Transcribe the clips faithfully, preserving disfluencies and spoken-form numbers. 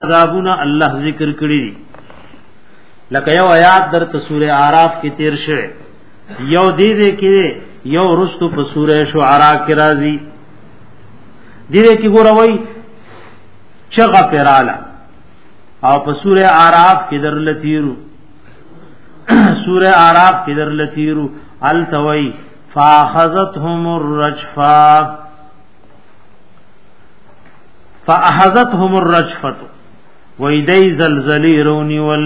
عذابنا الله ذکر کړی لکه یو آیات در ته سوره اعراف کې تیر شوه یو دې دې کې یو رستو په سوره شعراء کې راځي دې کې ګوروي چغه پراله او په سوره اعراف کې در لتیرو سوره اعراف کې در لتیرو التوي فاخذتهم الرجفه فاخذتهم الرجفه ویدی زلزلی رونی ول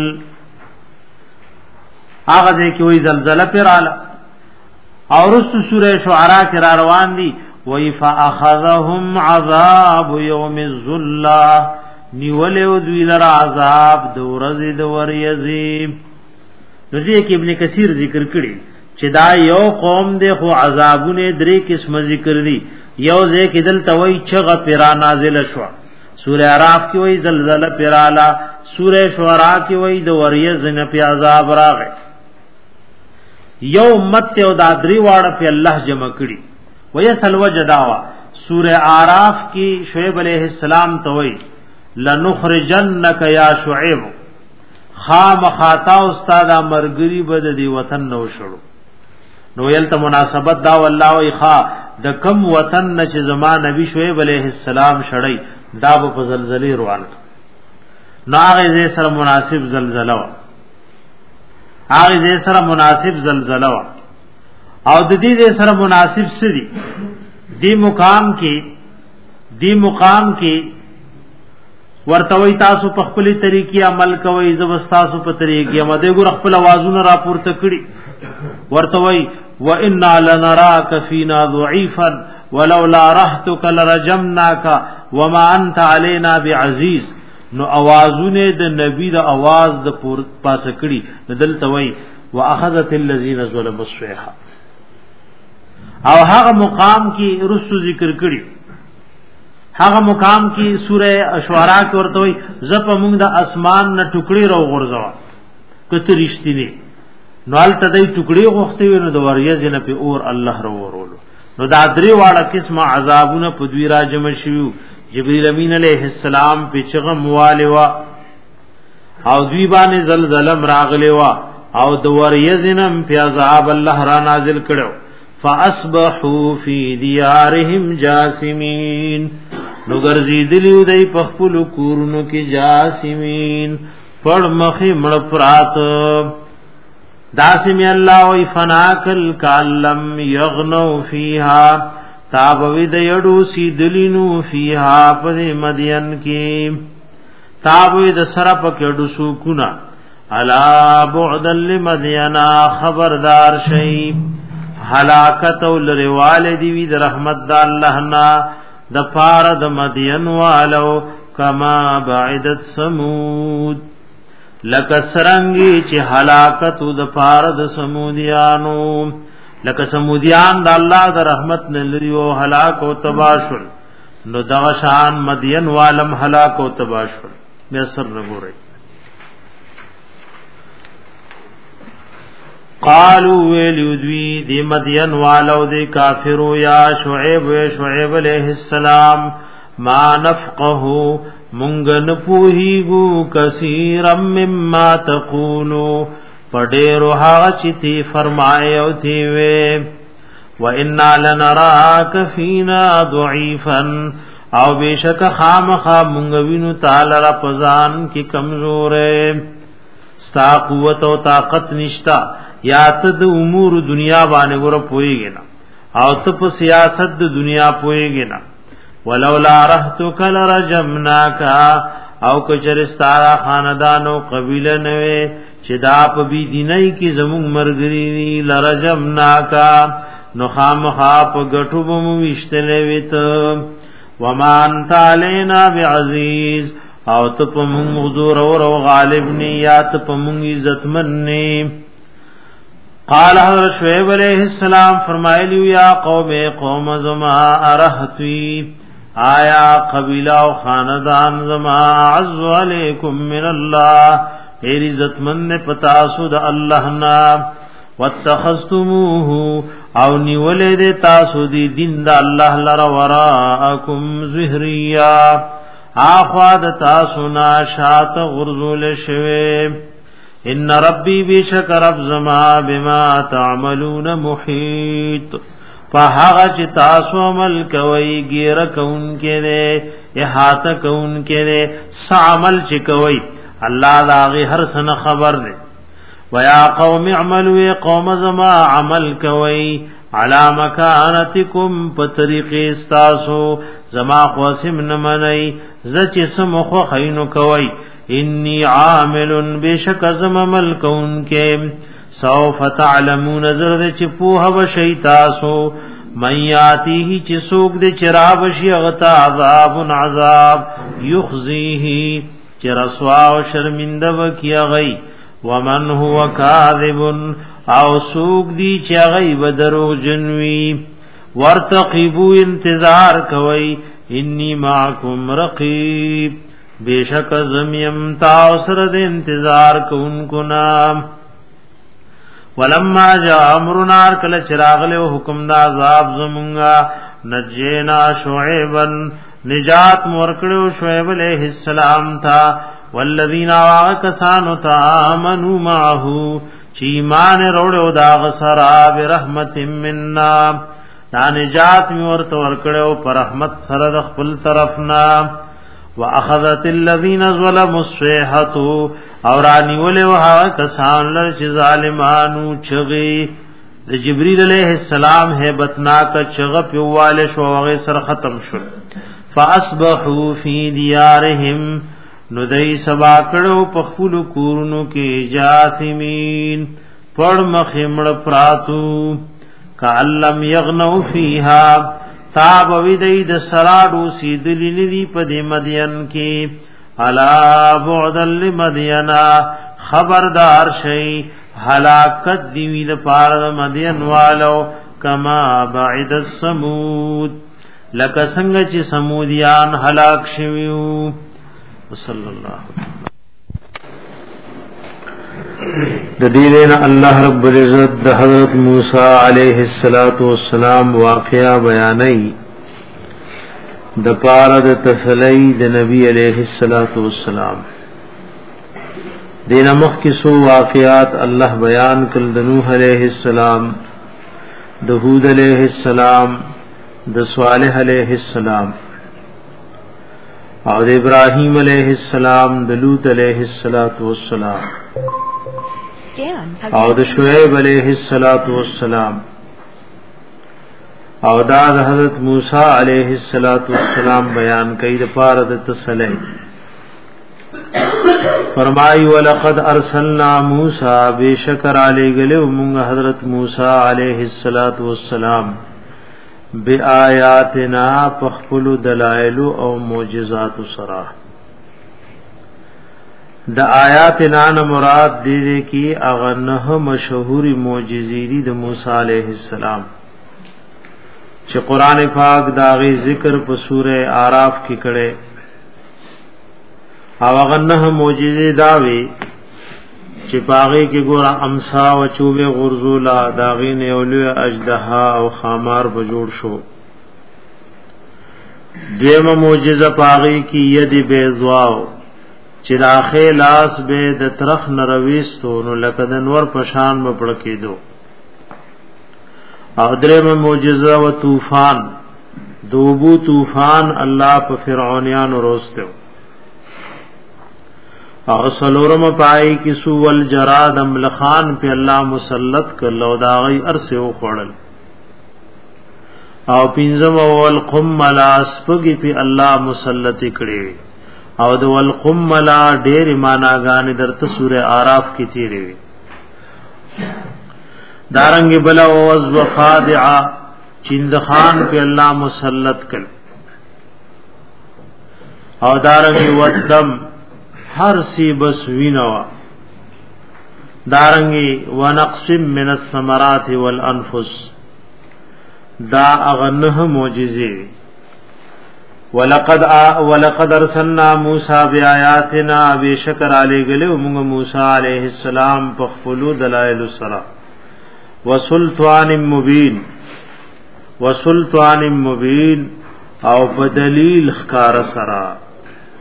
هغه دې کې وی زلزلہ پراله او رستو سوره شعراء کې را روان دي وی فاخذهم عذاب یوم الذلہ نیولیو دوی لرا عذاب د ورځې د وریزی نو دې کې ابن کثیر ذکر کړي چې دا یو قوم دې خو عذابونه درې قسم ذکر دي یو ځکه دل توي چغه پیرا نازل شو سوره اعراف کې وی زلزلہ پیرالا سوره شعراء کې وی د وریز نه په عذاب راغی یو مت او دا درې واړه په الله جمع کړي ویسل وجداوا سوره اعراف کې شعیب علیہ السلام توي لنخرجنک یا شعیب خام خاطا استاد مرګری بد دی وطن نو شړو نو یلته مناسبت دا والله وی خا د کم وطن چې زما نبی شعیب علیہ السلام شړی دا په زلزلې روان ناغه دې سره مناسب زلزلہ وا هغه دې سره مناسب زلزلہ وا او د دې دې سره مناسب سړي دی مقام کې دی مقام کې ورتوي تاسو په خپل طریقې عمل کوئ زبستاسو په طریقې امده ګور خپل आवाजونه راپورته کړي ورتوي وَإِنَّا لَنَرَاكَ فِينَا ضَعِيفًا وَلَوْلَا رَحْتُكَ لَرَجَمْنَاكَ وَمَا أَنْتَ عَلَيْنَا بِعَزِيزٍ نو आवाजونه د نبی د आवाज د پور پاسه کړي دلته وای واخذت الذين ظلموا الصيحه او هغه مقام کې رسو ذکر کړي هغه مقام کې سوره شعراء کې ورته وای زپ موږ د اسمان نه ټوکړي راو غورځوا کته رښتینی نو الته دای ټوکړي غوښتي نو د وریځ نه په اور الله راو ورولو نو دا درې واړه قسمه عذابونه په دوی راجم شیو جبرائیل امین علیہ السلام په چغه موالوا او دوی باندې زلزلہ راغلیوا او د وریځنم په عذاب الله را نازل کړو فاصبحوا فی دیارهم جاثمین نو ګرځیدلیو دای په خپل کورونو کې جاثمین پړ مخې مړ پرات داسمی الله وی فناکل کالم یغنو فیها تابوی د یړو سی دلینو فیها پر مدین کې تابوی د سره پکړو سکونا الا بعد لمدینا خبردار شی هلاکت ول والدی وی د رحمت د الله نا د پار د مدین والو کما بعدت سمود لکسرنگی چې هلاکت د پار د سمودیانو لکه سمودیان د الله د رحمت نه لري او هلاک او تباشل نو دا شان مدین والم هلاک او تباشل به سر نګوري قالوا ولذوی دی مدین والو دی کافرو یا شعیب و شعیب علیہ السلام ما نفقه مونږ نه پوهیږو کثیرم مما تقولو پډېرو هغه چې تی فرمایو تی وې و انا لنراک فینا ضعیفا او بشک خامخا مونږ وینو تعالی را پزان کی کمزورې ستا قوت او طاقت نشتا یا ته د امور دنیا باندې ګور پويږي نه او ته په سیاست د دنیا پويږي نه ولولا رحتک لرجمناک او کچرستارا خاندانو قبیله نوې چې دا په بی دیني کې زموږ مرګري لرجمناکا نو خامخا په غټو بمو وشتلې ویت ومان تعالینا بعزیز او ته په موږ حضور او غالب نیات په موږ عزتمن نه قال حضرت شعیب علیہ السلام فرمایلیو یا قوم قوم زما ارحتوی آیا قبیلہ و خاندان زما عز علیکم من اللہ ایر عزت من پتاسو دا اللہ نا واتخذتموه او نیولے دے تاسو دی دین دا اللہ لرا وراءکم زہریا اخوا د تاسو نا شات غرزول شوه ان ربی بشک رب زما بما تعملون محیط فهغه چې تاسو عمل کوي غیر کون کې نه احاطه کون کې نه عمل چې کوي الله لاغي هر سن خبر ده ويا قوم اعملوا قوم زما عمل کوي علی مکانتکم پطریق استاسو زما قسم نمنئی زچ سمخو خینو کوي انی عامل بشک زم عمل کون کې سوف تعلمون زرد چې په هو شی تاسو میاتیه چې سوق د چراب شي غتا عذاب عذاب یخزیه چې رسوا او شرمنده وکیا غي ومن هو کاذب او سوق دی چې غي بدرو جنوي ورتقبوا انتظار کوي انی معکم رقیب بیشک زمیم تاثر د انتظار کوونکو نام ولما جاء امرنا کل چراغ له حکم دا عذاب زمونگا نجینا شعیبا نجات مورکڑو شعیب علیہ السلام تھا والذین آکسانو تا آمنوا معہو چیمان روڑو دا غسرا برحمت مننا دا نجات مورت ورکڑو پر رحمت سرد خپل طرفنا واخذت الذين ظلموا الصيحه اورانی ولې وها کسان لر چې ظالمانو چغي د جبريل عليه السلام hebat ناک چغ پیواله شو هغه سر ختم شو فاصبحوا في ديارهم ندای سبا کړو پخپل کورونو کې جاثمين پړ مخمړ پراتو کعلم یغنو فیها تاب ویدی د سراډو سیدلی ندی په د مدین کې الا بعد لمدینا خبردار شي هلاکت دی وی د پار مدین والو کما بعد السمود لک څنګه چې سمودیان هلاک شویو صلی الله د دینه الله رب العزت د حضرت موسی علیہ الصلات والسلام واقعا بیانای د پاره د تسلی د نبی علیہ الصلات والسلام دینه مخ کی سو واقعات الله بیان کړل د نوح علیہ السلام د هود علیہ السلام د صالح علیہ السلام او د ابراهیم علیہ السلام د لوط علیہ الصلات والسلام او د شعیب علیہ الصلات والسلام او دا د حضرت موسی علیہ الصلات والسلام بیان کړي د پاره د تسلی فرمای ولقد ارسلنا موسی بشکر علی گلو موږ حضرت موسی علیہ الصلات والسلام بیااتنا پخپل دلائل او معجزات سرا د آیات نان مراد دې دې کی اغه نه مشهوري معجزې دي د موسی عليه السلام چې قران پاک داغه ذکر په سوره আরাف کې کړي او اغه نه معجزې داوي چې پاغه کې ګور امسا او چوبه غرزولا داغه نه اولو اجدها او خامار بجوړ شو دیمه معجزه پاغه کې ید بیزواو چې داخه لاس به د طرف نرويستو نو لکه د نور پشان په پړ کېدو او درې معجزه او طوفان دوبو طوفان الله په فرعونانو وروسته او سلورم پای کی سوول جراد املخان په الله مسلط کړه او داغي ارسه و خړل او پینځم اول قمل اسپږي په الله مسلط کړي او د والقملا ډېر معناګانې درته سوره আরাف کې تیرې وي دارنګ بلا او وفادعا چندخان په الله مسلط کړ او دارنګ ودم هر سی بس وینوا دارنګ ونقص من الثمرات والانفس دا اغنه معجزې ولقد ولقد ارسلنا موسى بآياتنا بشکر علی گلو موږ موسی علیہ السلام په خپل دلائل سره وسلطان مبین وسلطان مبین او په دلیل ښکار سره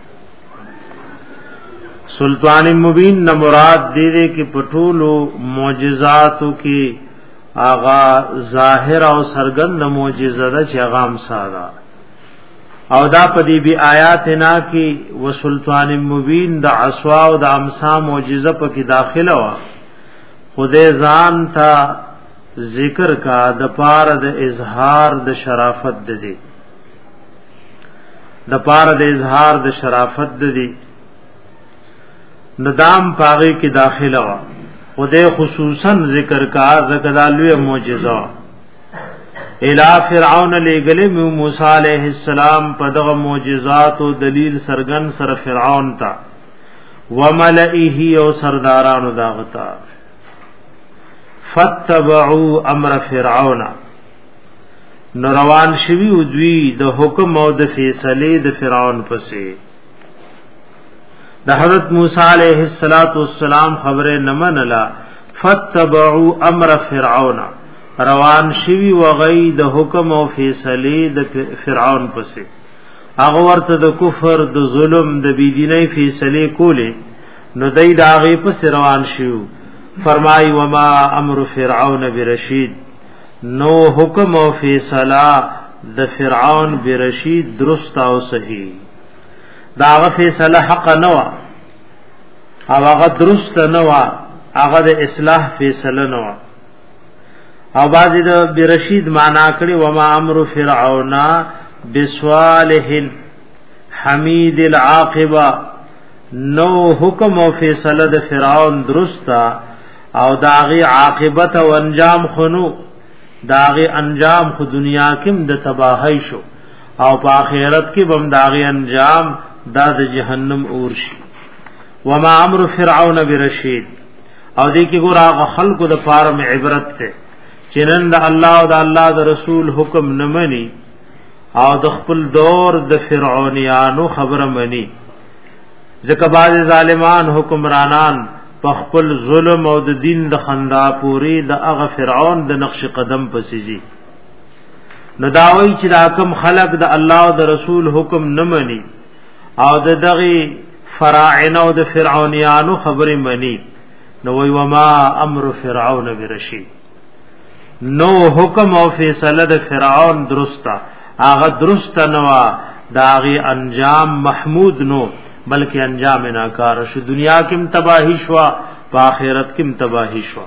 سلطان مبین نہ مراد دے دے کہ پټولو معجزاتو کی آغا ظاهر او سرګند معجزه ده چې هغه امسادا او دا پدی بی آیات نا کی و سلطان مبین د عصوا او د امسا معجزه پکې داخله وا خدای ځان تا ذکر کا د پار د اظهار د شرافت د دی د پار د اظهار د شرافت د دی ندام پاغي کې داخله وا خدای خصوصا ذکر کا ذکرالوی معجزه الى فرعون لګلې موسی عليه السلام په دغه معجزات او دلیل سرغن سره فرعون تا وملئه او سردارانو داغتا فتبعوا امر فرعون نروان شوی او دوی د حکم او د فیصله د فرعون پسې د حضرت موسی علیہ السلام خبره نمنلا فتبعوا امر فرعون روان شوی وغی د حکم او فیصله د فرعون پسې هغه ورته د کفر د ظلم د بيدینۍ فیصله کوله نو دای داغه پسې روان شو فرمای وما امر فرعون برشید نو حکم او فیصله د فرعون برشید درست او صحیح داغه فیصله حق نه وا او هغه درست نه وا هغه د اصلاح فیصله نه وا او بعضی د برشید معنا کړي وما امر فرعون بسوالح حمید العاقبه نو حکم او فیصله د فرعون درستا او داغي عاقبت او انجام خنو داغي انجام خو دنیا کې د تباہی شو او په آخرت کې بم داغي انجام دا د جهنم اور شي وما امر فرعون برشید او دې کې ګور هغه خلقو د فارم عبرت ته چنن د الله او د الله د رسول حکم نه مني او د خپل دور د فرعونیانو خبره مني ځکه باز ظالمان حکمرانان په خپل ظلم او د دین د خندا پوری د هغه فرعون د نقش قدم پسیږي نو داوی چې دا کوم خلق د الله او د رسول حکم نه مني او د دغه فراعنه او د فرعونیانو خبره مني نو وی وما امر فرعون برشید نو حکم او فیصله د فرعون درستا هغه درست نو داغي انجام محمود نو بلکې انجام ناکار شو دنیا کې تباہی شو په آخرت کې تباہی شو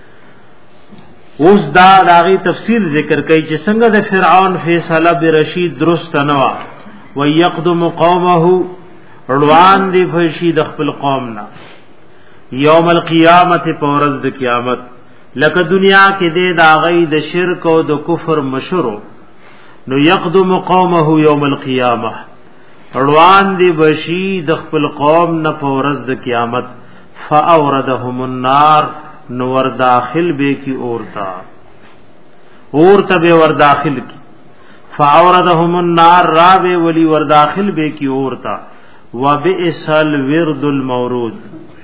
اوس دا داغي تفصیل ذکر کوي چې څنګه د فرعون فیصله برشید درست نو ويقدم قومه روان دی فشی د خپل قوم نا یوم القیامت پورز د قیامت لکه دنیا کې د داغي د شرک او د کفر مشرو نو یقدم قومه یوم القیامه روان دی بشی د خپل قوم نه پورز د قیامت فاوردهم النار نو ور داخل به کی اورتا اورته به ور داخل کی فاوردهم النار را به ولی ور داخل به کی اورتا وبئس الورد المورود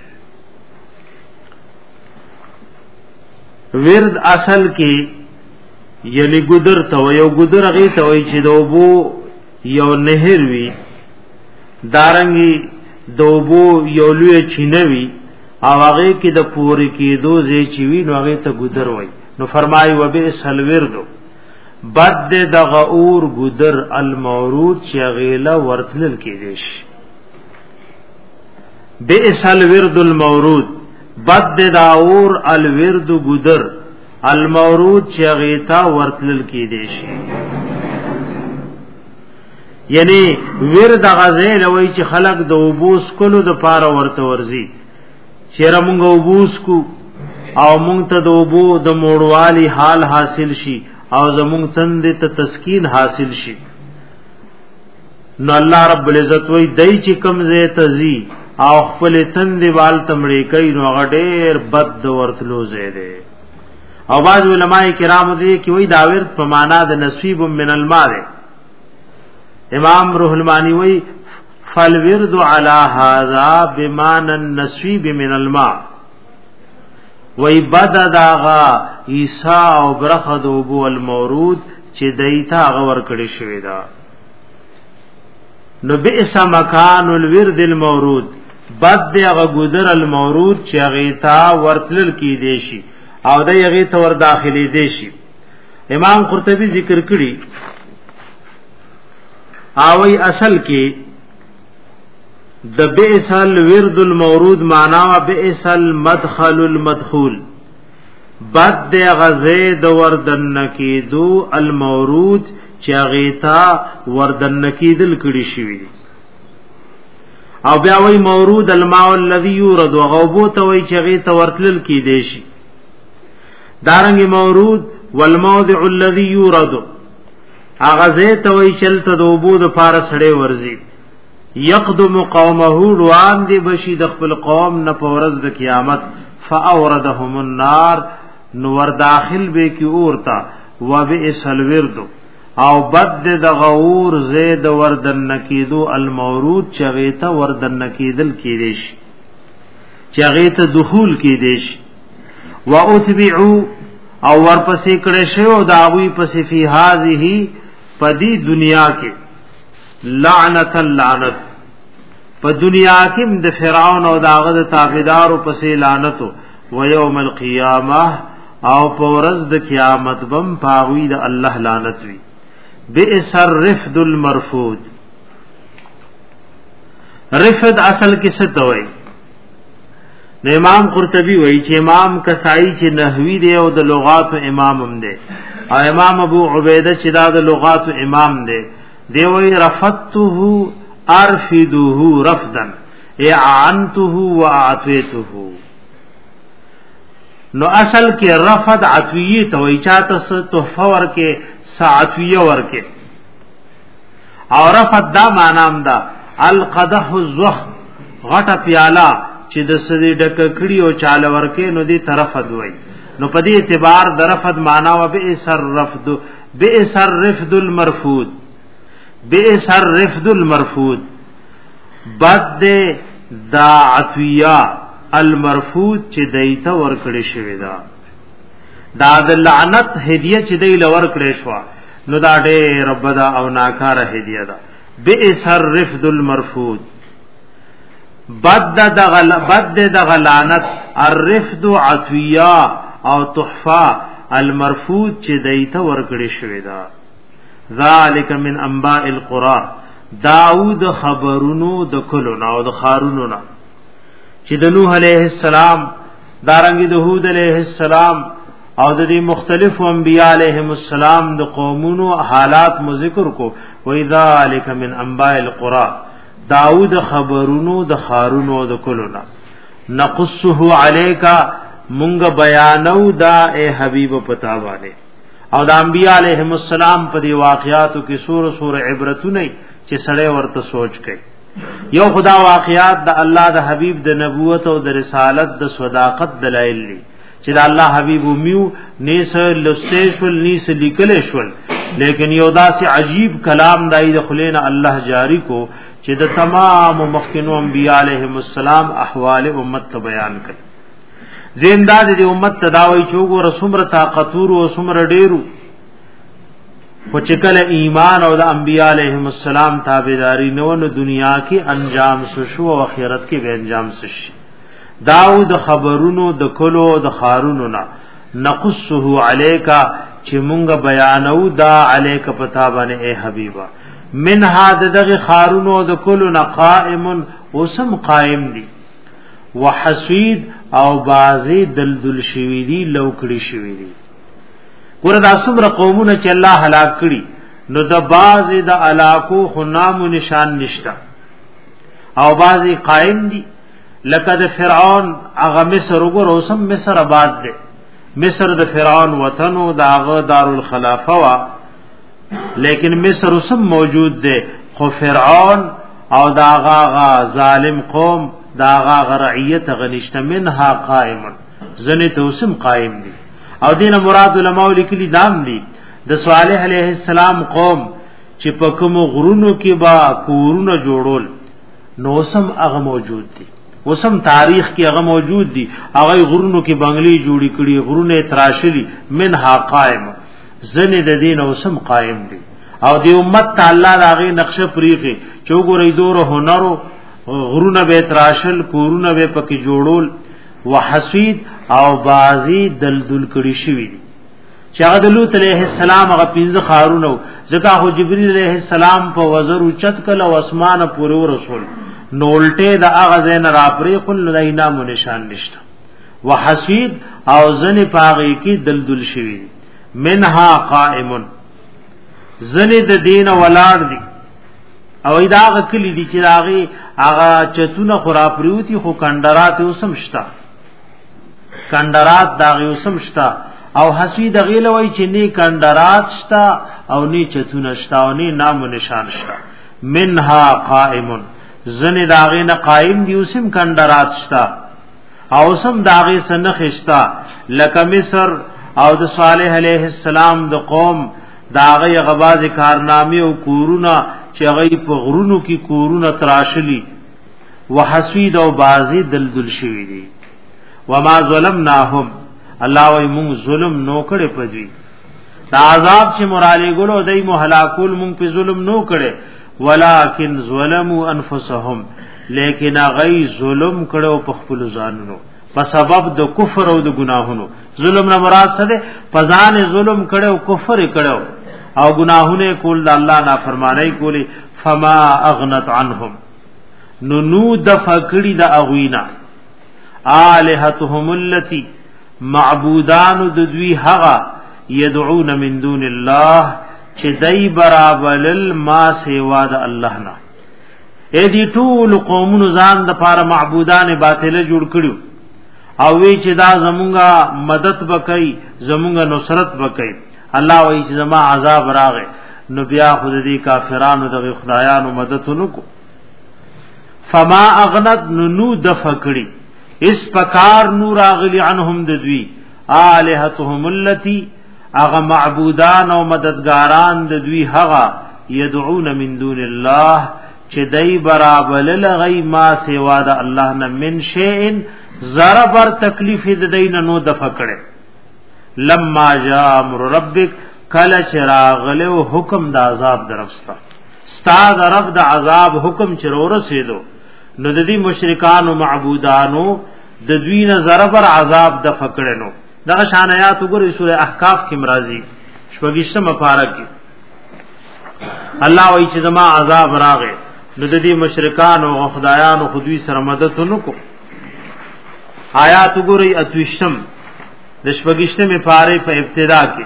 ورد اصل کې یلی ګدر ته یو ګدر غي ته وای چې دوبو یو نهر وی دارنګي دوبو یو لوی چینوي او هغه کې د پوری کې دوزې چوي نو هغه ته ګدر وای نو فرمای وبئس الورد بد د غور ګدر المورود چې غیلا ورتل کې دیش بئس الورد المورود بد داور الورد ګدر المورود چې غیتا ورتل کې دیش یعنی ورد غزل وای چې خلق د وبوس کولو د پاره ورته ورزي چیرې مونږ وبوس کو او مونږ ته د وبو د موړوالي حال حاصل شي او زمونږ څنګه ته تسکین حاصل شي نو الله رب العزت وای دای چې کم زه تزي او خپل څنګه وال تمړي کوي نو غډېر بد ورتلو زیاده او بعض علماء کرام دې کې وای داور په معنا د نصیب من المال امام روح المانی وی فالورد علی هذا بمعنى النصیب من الماء وی بد داغا عیسی او برخد ابو المورود چې دیتا غور کړي شوی دا نو بئس مکان الورد المورود بد دی هغه گذر المورود چې هغه تا ورتل کی دیشي او د هغه ته ور داخلي دیشي. امام قرطبي ذکر کړي اوی اصل کې د بئس الورد المورود معنا بئس المدخل المدخول بد دی غزه د وردن نکیدو المورود چې غیتا وردن نکیدل کړي شوی او بیا وی مورود الماء الذي يورد وغوبو ته وی چې غیتا ورتل کی دیشي. دارنګ مورود والموضع الذي يورد اغزه ته وی چلته د وبو د فارسړې ورزي يقدم قومه روان دی بشي د خپل قوم نه پورز د قیامت فاوردهم النار نور داخل به کی اورتا وبئس الورد او بد د غور زید وردن نکیدو المورود چغیتا وردن نکیدل کی دیش چغیتا دخول کی دیش واتبعوا او ورپسې کړه شو داوی پسې فی هذه پدی دنیا کې لعنت اللعنت په دنیا کې د فرعون او داغه د تابعدارو پسې لعنت او یوم القیامه او په ورځ د قیامت بم پاوی د الله لعنت وی. بئس الرفد المرفود رفد اصل کې څه توي نو امام قرطبي وایي چې امام کسائی چې نحوی دی او د لغات امام هم دی او امام ابو عبیده چې دا د لغات امام دی دی وایي رفضته ارفده رفدا اعنته واعطيته. نو اصل کې رفض عطویه ته وایي چاته تحفه ورکه ساعتویه ورکه او رفض دا معنام دا القدح الزخ غټه پیاله چې د سړي ډک کړي او چاله ورکه نو دې طرف دوی نو په دې اعتبار د رفض معنا و بئس الرفد بئس الرفد المرفود بئس الرفد المرفود بد دا عطیه المرفود چې دیته ورکړي شوی دا دا د لعنت هدیه چې دی لور کړی شو نو دا ډېر ربدا او ناکاره هدیه ده. بئس الرفد المرفود بد د غل بد د غلانت الرفد عطیه او تحفه المرفود چې دیته ورکړی شوی دا. ذالک من انباء القرى داود خبرونو د کلو او د خارونو نا چې د نوح علیہ السلام دارنګ د هود علیہ السلام او د دې مختلف انبیاء علیهم السلام د قومونو حالات مو ذکر کو و ذالک من انباء القرى داود خبرونو د خارونو د کلونا نقصه علیکا مونږ بیانو دا اے حبیب پتا والے او د انبیاء علیهم السلام په دی واقعاتو کې سور سور عبرتونه چې سړی ورته سوچ کړي. یو خدا واقعات د الله د حبیب د نبوت او د رسالت د صداقت دلایل دي چې د الله حبیب میو نیس لستیشل نیس لیکلشل لیکن یو داسې عجیب کلام دای د خلین الله جاری کو چې د تمام مخکینو انبیاء علیهم السلام احوال امت ته بیان کړي. زنداد د امت تداوی چوغو رسومره طاقتور او سمره ډیرو خو چې کله ایمان او د انبیاء علیهم السلام تابعداري نو نو دنیا کې انجام شو او آخرت کې به انجام شي. داود خبرونو د کلو د خارونو نا نقصه علیکا چې مونږ بیانو دا علیک پتا باندې اے حبیبا من هاد دغه خارونو د کلو نا قائم وسم قائم دي وحسید او بازی دلدل شوی دی لوکړي شوی دی. ګوره دا څومره قومونه چې الله هلاک کړي نو د بازی د علاقو خو نام و نشان نشتا او بازی قائم دي لکه د فرعون هغه مصر وګور اوسم مصر آباد دی. مصر د فرعون وطن او د هغه دارالخلافه وا لیکن مصر اوسم موجود دی خو فرعون او د هغه ظالم قوم دا هغه رعیت غنشته منها قائم زنه ته اوسم قائم دي. او دینه مراد علماء لیکلي دام دي د صالح علیه السلام قوم چې په کوم غرونو کې با کورونه جوړول نو سم هغه موجود دي وسم تاریخ کې هغه موجود دي هغه غرونو کې بنگلي جوړی کړي غرونه تراشلي منها قائم زنه د دین وسم قائم دي. او دی امت تعالی داغه نقشه پریخي چوغوري دور هنرو غرونه به تراشل کورونه به پکې جوړول وحسید او بازی دلدل کړي شوی چې هغه د لوط علیه السلام هغه پنځه خارونو ځکه خو جبرئیل علیه السلام په وزر اوچت کله او اسمانه پورې رسول نولټه د هغه زین را پرې خل لینا مو نشان نشته وحسید او زنی پاغي کی دلدل شوی منها قائم زنی د دین ولاړ دی او ایداغه کلی دی چې راغي هغه چتونه خورا پریوتی خو کندرات اوسم شتا کندرات داغه اوسم شتا او حسید غیل وای چې نه کندرات شتا او نه چتونه شتا او نه نام و نشان شتا منها قائم زنی داغه نه قائم دی اوسم کندرات شتا او سم داغه سنخشتا لکه مصر او د صالح علیہ السلام د قوم داغه غباز کارنامه او کورونه چې هغه په غرونو کې کورونه تراشلی وحسید او بازی دلدل شوی دي وما ظلمناهم الله وای مون ظلم نو کړي پدوی دا عذاب چې مرالی ګلو دای مو هلاکول مون په ظلم نو کړي ولکن ظلموا انفسهم لیکن غی ظلم کړو په خپل ځانونو په سبب د کفر او د گناهونو ظلم نه مراد څه ده پزان ظلم کړو کفر کړو او گناهونه کول د الله نافرمانی کولی فما اغنت عنهم نو نو د فکړی د اغوینا الہتهم التي معبودان د دوی هغه يدعون من دون الله چې دای برابر ما سیوا د الله نه اې دي ټول قومونو ځان د پاره معبودان باطله جوړ کړو او وی چې دا زمونږه مدد وکي زمونږه نصرت وکي الله وی چې زما عذاب راغې نو بیا خود دې کافرانو د خدایانو مدد نکو فما اغنت نو دفکړي اس پکار نور اغلی عنهم د دوی الہتهم التي اغه معبودان او مددګاران د دوی هغه يدعون من دون الله چې دای برابر لغی ما سوا د الله نه من شیء ضربر تکلیف د دین نو د فکړه لما جاء امر ربک کله چراغ له حکم د عذاب درفستا استاد رب د عذاب حکم چرور رسیدو نو د دې مشرکان او معبودانو د دوی نه ضربر عذاب د فکړنو دا شان آیات وګورئ سوره احقاف کې مرাজি شپږشتمه مبارک الله وایي چې زما عذاب راغې نو د دې مشرکان او خدایانو خدوی سره مدد نکو آیات وګورئ اتوشتم د شپږشتمه پاره په ابتدا کې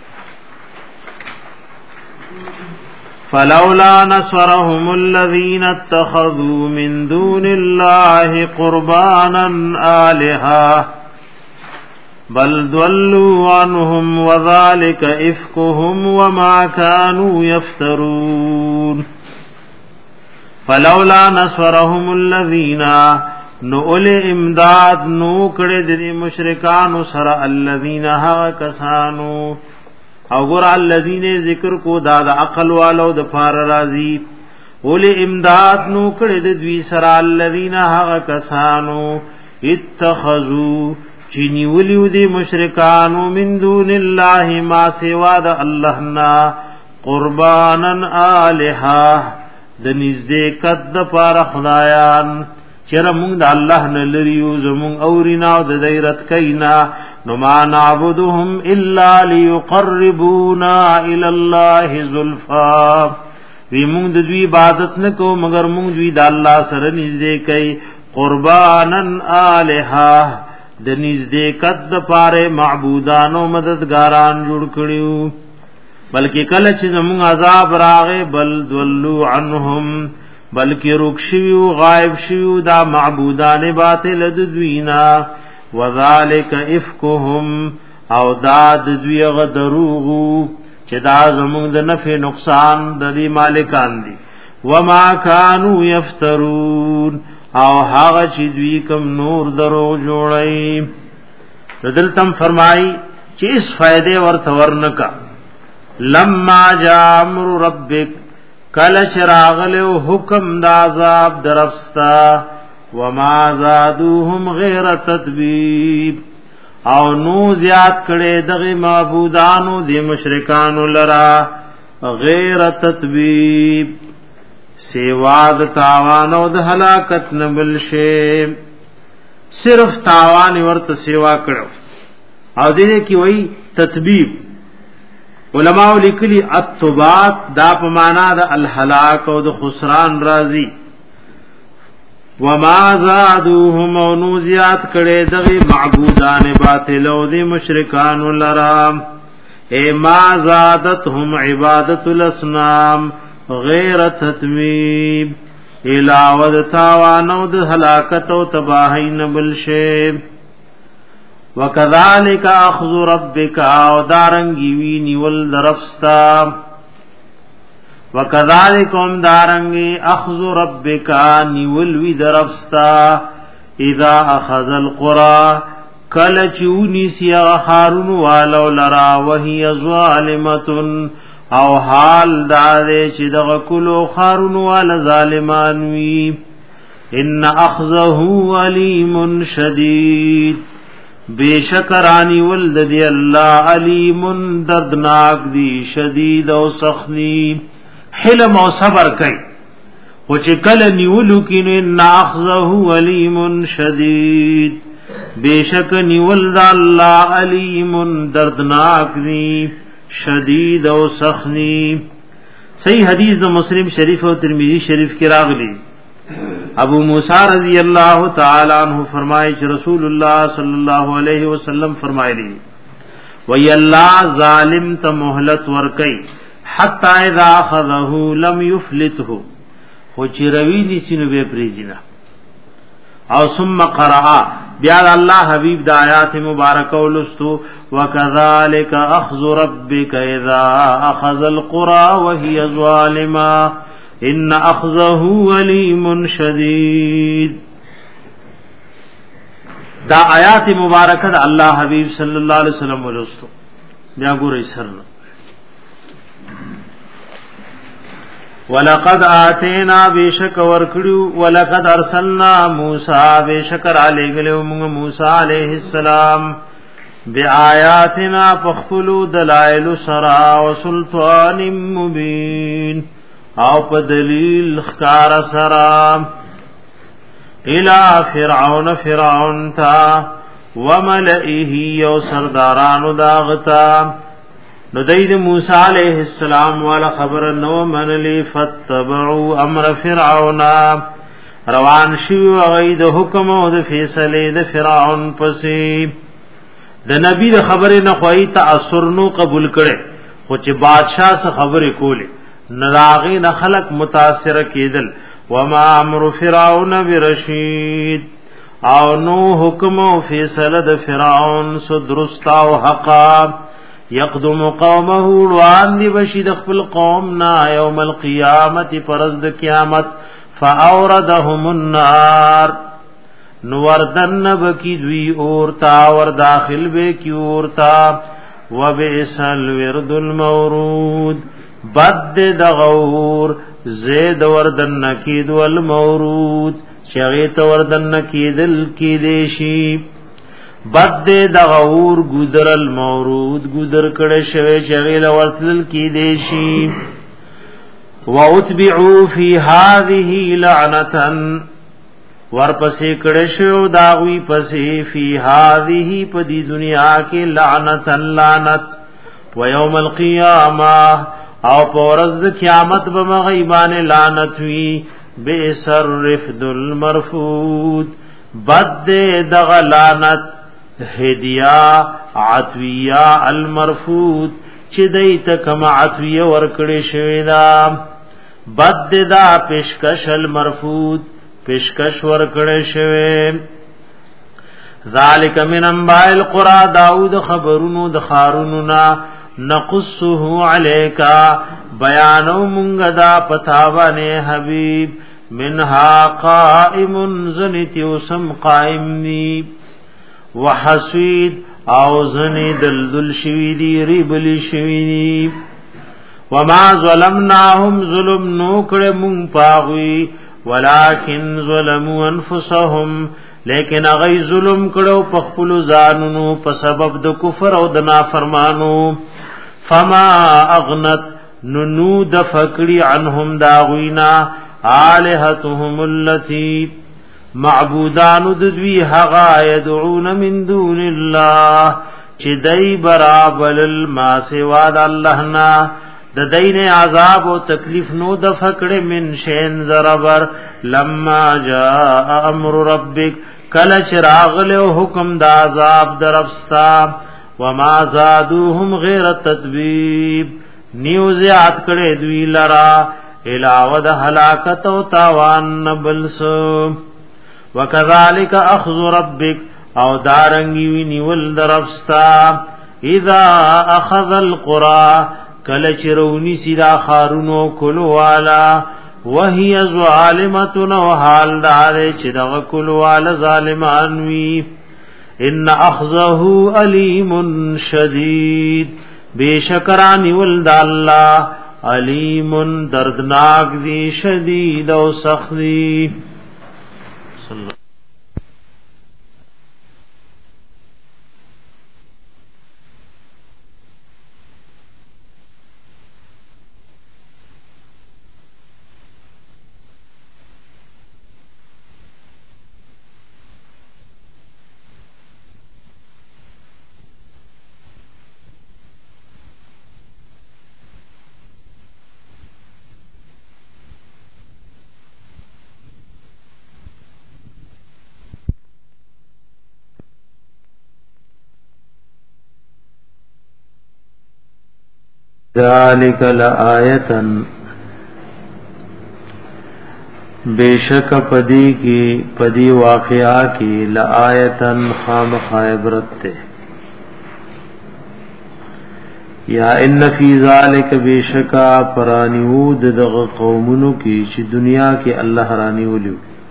فلولا نصرهم الذين اتخذوا من دون الله قربانا آلهة بل ضلوا عنهم وذلك إفكهم وما كانوا يفترون فلولا نصرهم الذين نؤل امداد نو کړه د مشرکان سره الذين ها کسانو او ګور الذين ذکر کو دا د عقل والو د فار راضی اول امداد نو کړه د دوی سره الذين ها کسانو اتخذوا چینی ولیو دی مشرکانو من دون الله ما سوا د الله نا قربانن الها د نږدې کد پر خدایان چر مونږ د الله نه لریو زمون اورینا او د دیرت کینا نو ما نعبدهم الا ليقربونا الى الله زلفا وی مونږ د دوی عبادت نه کو مگر مونږ دوی د الله سره نږدې کوي قربانن الها د نږدې کد پاره معبودانو مددګاران جوړ کړیو بلکې کله چې زمون عذاب راغې بل ذلوا عنهم بلکې رکشیو غائب شیو دا معبودان باطل د دوینا وذالک افکهم او دا د دوی غ دروغو چې دا زمونږ د نفع نقصان د دې مالکان دي وما كانوا يفترون او هغه چې دوی کوم نور درو جوړي دلتم فرمای چې اس فائدې ورته ورنکا لما جاء امر ربک کل چراغلو حکم دا عذاب درفستا وما زادوهم غیر تدبیب او نو زیاد کړي دغه معبودانو دی مشرکانو لرا غیر تدبیب سیوا د تاوان او د هلاکت نبل شی صرف تاوان ورته سیوا کړو او دې کې وای تطبیب علماء لیکلي اتبات دا په معنا د الهلاك او د خسران راضي وما زادوهم ونو زیات کړي دغه معبودان باطل او د مشرکان لرام اے ما زادتهم عبادت الاصنام غیر تتمیب علاوه د تاوان او د هلاکت او تباہی نبل شی وکذالک اخذ ربک او دارنگی وی نیول درفستا وکذالکم دارنگی اخذ ربک نیول وی درفستا اذا اخذ القرى کل چونی سی خارون والو لرا وهي ظالمه او حال داره چې دغه کلو خارون وال ظالمان وی ان اخذه علیم شدید بیشکرانی ولد دی الله علیم دردناک دی شدید او سخنی حلم او صبر کوي او چې کله نیولو کینو ان اخذه علیم شدید بیشک نیول د الله علیم دردناک دی شدید او سخنی صحیح حدیث د مسلم شریف او ترمذی شریف کې راغلی ابو موسی رضی اللہ تعالی عنہ فرمائے کہ رسول اللہ صلی اللہ علیہ وسلم فرمائے وی اللہ ظالم تا مہلت ورکی حتی اذا اخذه لم یفلته خو چی روی نیسینو بے پریجنا او ثم قرآ بیاد اللہ حبیب دا آیات مبارک ولستو وکذالک اخذ ربک اذا اخذ القرى وهي ظالمہ ان اخذه علیم شدید دا آیات مبارکہ دا اللہ حبیب صلی اللہ علیہ وسلم ولستو بیا ګورئ سر ولقد آتینا بشک ورکړو ولقد ارسلنا موسی بشک علی گلو موسی علیہ السلام بیااتنا فخلو دلائل سرا وسلطان مبین او په دلیل خکار سرا الى فرعون فرعون تا وملئه یو سرداران داغتا نو دید موسی علیہ السلام والا خبر نو من لی فتبعوا امر فرعون روان شو غید حکم او د فیصله د فرعون پسې د نبی د خبره نه خوای تاثر نو قبول کړي خو چې بادشاہ څخه خبره کوله نراغی نخلق متاثر کیدل وما امر فرعون برشید او نو حکم او فیصله د فرعون سو درست او حقا یقدم قومه وان دی بشید خپل قوم نا یوم القیامت پرز د قیامت فاوردهم النار نوردن بکی دوی اورتا ور داخل به کی اورتا وبئس الورد المورود بد دغور زید وردن نکید والمورود شغیت وردن نکیدل کی دیشی بد دغور گودر المورود گودر کڑے شوی شغیل ورتلل کی دیشی واتبعوا فی هذه لعنتا ورپسې کړه شو داوی پسې فی هذه پدی دنیا کې لعنت لعنت و یوم القیامه او پورز د قیامت به مغیبان لعنت وی بئسر رفد المرفود بد دغ لعنت هدیه عطویه المرفود چې دیت کما عطویه ورکړې شوی دا بد دا پیشکش المرفود پیشکش ورکړې شوی ذالک من انباء القرى داود خبرونو د خاروننا نقصه علیکا بیانو مونږ دا پتاوانه حبیب منها قائم زنتی وسم قائم نی وحسید او زنی دلدل شوی دی ریبلی شوی دی وما ظلمناهم ظلم نو کړه مونږ پاغوی ولکن ظلموا انفسهم لیکن هغه ظلم کړو په خپل ځانونو په سبب د کفر او د نافرمانو فما اغنت ننود فکری عنهم داغوینا الہتهم التي معبودان ددوی حقا يدعون من دون الله چې دای برابر ما سوا د الله نا د دین عذاب او تکلیف نو د فکړه من شین زربر لما جاء امر ربک کله چراغ له حکم د عذاب درفستا وما زادوهم غیر تدبیب نیوزیات کړه دوی لرا علاوه د هلاکت او تاوان نبلس وکذالک اخذ ربک او دارنگی نیول درفستا اذا اخذ القرى کل چرونی سیدا خارونو کلو والا وهي ظالمتن وحال دار چې دغه کلو والا ظالمان وی ان اخذه علیم شدید بیشکرانی ولد الله علیم دردناک دی شدید او سخت دی صلی ذالک لآیتا بیشک پدی کی پدی واقعہ کی لآیتا خامخ عبرت تے یا ان فی ذالک بیشکا پرانیود دغ قومنو کی چی دنیا کی اللہ رانیولیو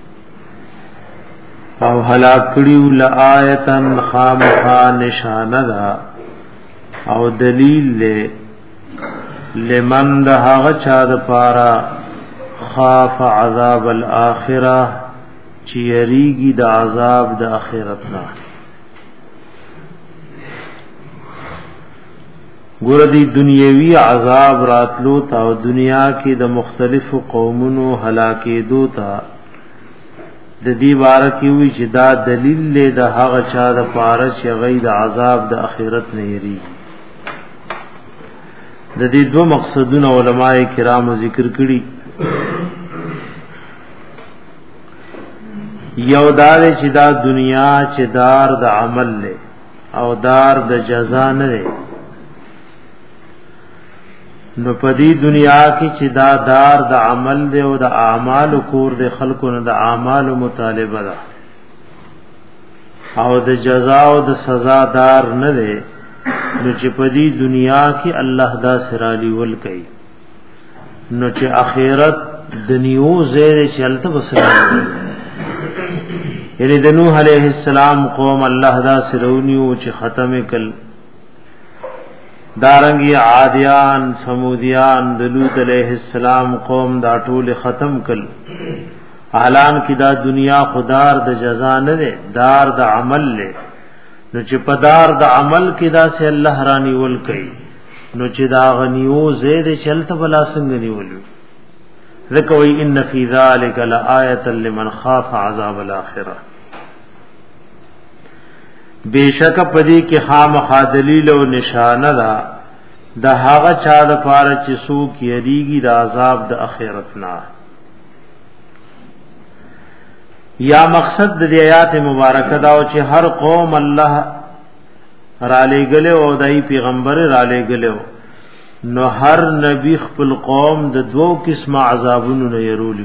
او حلاک کڑیو لآیتا خامخ نشاندہ او دلیل لے لمن ده هغه چا د پارا خاف عذاب الاخره چې یریږي د عذاب د اخرت نه ګور دی دنیوي عذاب راتلو تا او دنیا کې د مختلفو قومونو هلاکې دوتا د دې بار کې وی چې دا دلیل له د هغه چا د پارا چې غي د عذاب د اخرت نه یریږي د دې دو مقصدونه علماء کرام ذکر کړي یو دار چې دا دنیا چې دار د عمل له او دار د جزا نه ده نو پدی دنیا کې چې دا دار د عمل ده او د اعمال کور د خلقو نه د اعمال مطالبه ده او د جزا او د سزا دار نه ده نو چې پدی دنیا کې الله دا سرالی ول کوي نو چې اخرت دنیو زیر چلته وسلام یعنی د نوح علیہ السلام قوم الله دا سرونیو چې ختم کل دارنګي عادیان سمودیان د لوط علیہ السلام قوم دا ټول ختم کل اعلان کی دا دنیا خدار د جزا نه ده دار د عمل له نو چې پدار د عمل کې دا سه الله رانی ول کوي نو چې دا غنیو زید چلته بلا څنګه نیول ذکوی ان فی ذلک لآیه لمن خاف عذاب الاخره بیشک پدی کې خامخا دلیل او نشانه ده د هغه چا د پاره چې سو کیږي د عذاب د اخرت نه یا مقصد د آیات مبارکه دا او چې هر قوم الله را لېګله او دای پیغمبر را لېګله نو هر نبی خپل قوم د دوو قسم عذابونو نه يرول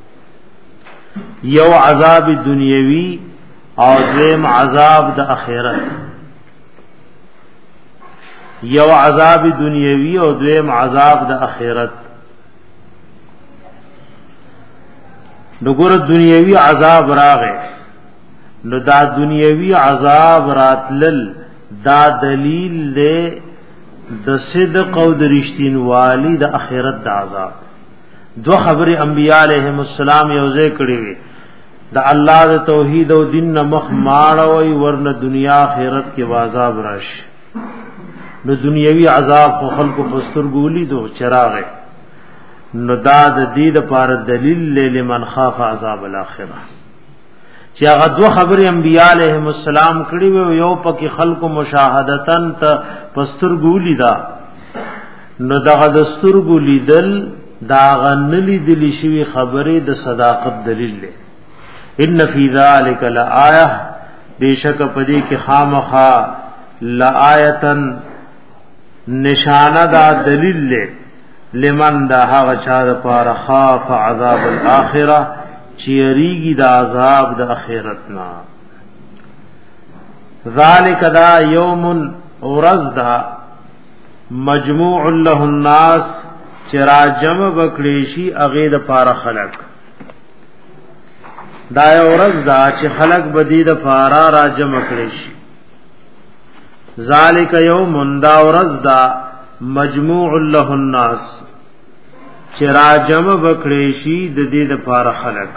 یو عذاب دنیوي او دویم عذاب د اخرت یو عذاب دنیوي او دویم عذاب د اخرت نو ګور دنیوي عذاب راغې نو دا دنیوي عذاب راتلل دا دلیل له د صدق او د رښتینوالي د اخرت د عذاب دو خبره انبیاء علیهم السلام یوځای کړی وي د الله د توحید او دین مخ ماړوي ورنه دنیا آخرت کې عذاب راشي نو دنیوي عذاب خو خلکو پستر ګولي دو چراغه نو دا د دې لپاره دلیل لمن خاف عذاب الاخره چې هغه دوه خبرې انبیاء علیهم السلام کړي وو یو پکې خلق مشاهدتن ته پستر ګولی دا نو دا دستور ګولیدل دا غنلی دلی شوی خبره د صداقت دلیل له ان فی ذلک لآیه بیشک پدی کې خامخا لآیتن نشانه دا دلیل له لمن دا هغه چا د پاره خاف عذاب الاخره چیریږي د عذاب د اخرت نا ذالک دا یوم ورز دا مجموع له الناس چرا جمع بکلیشی اغه د پاره خلق دا ورز دا چې خلق بدی د پاره را جمع کلیشی ذالک یوم دا ورز دا مجموع له الناس چرا جمع بکلیشی د دې د پاره خلق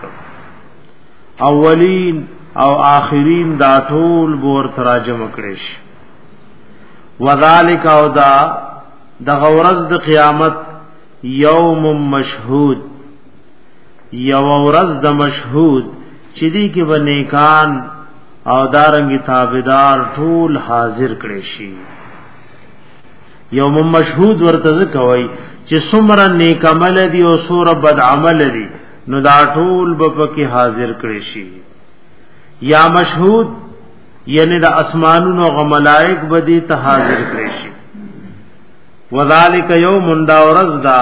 اولین او آخرین دا ټول بور تراجم کړش وذالک او دا د غورز د قیامت یوم مشهود یو ورځ د مشهود چې دی کې بنیکان او دارنګي تابعدار ټول حاضر کړي شي یوم مشهود ورته کوي چې څومره نیک عمل دي او څومره بد عمل دي نو دا ټول به پکې حاضر کړي شي یا مشهود یعنی د اسمانونو غ ملائک بدی ته حاضر کړي شي وذالک یوم دا ورځ دا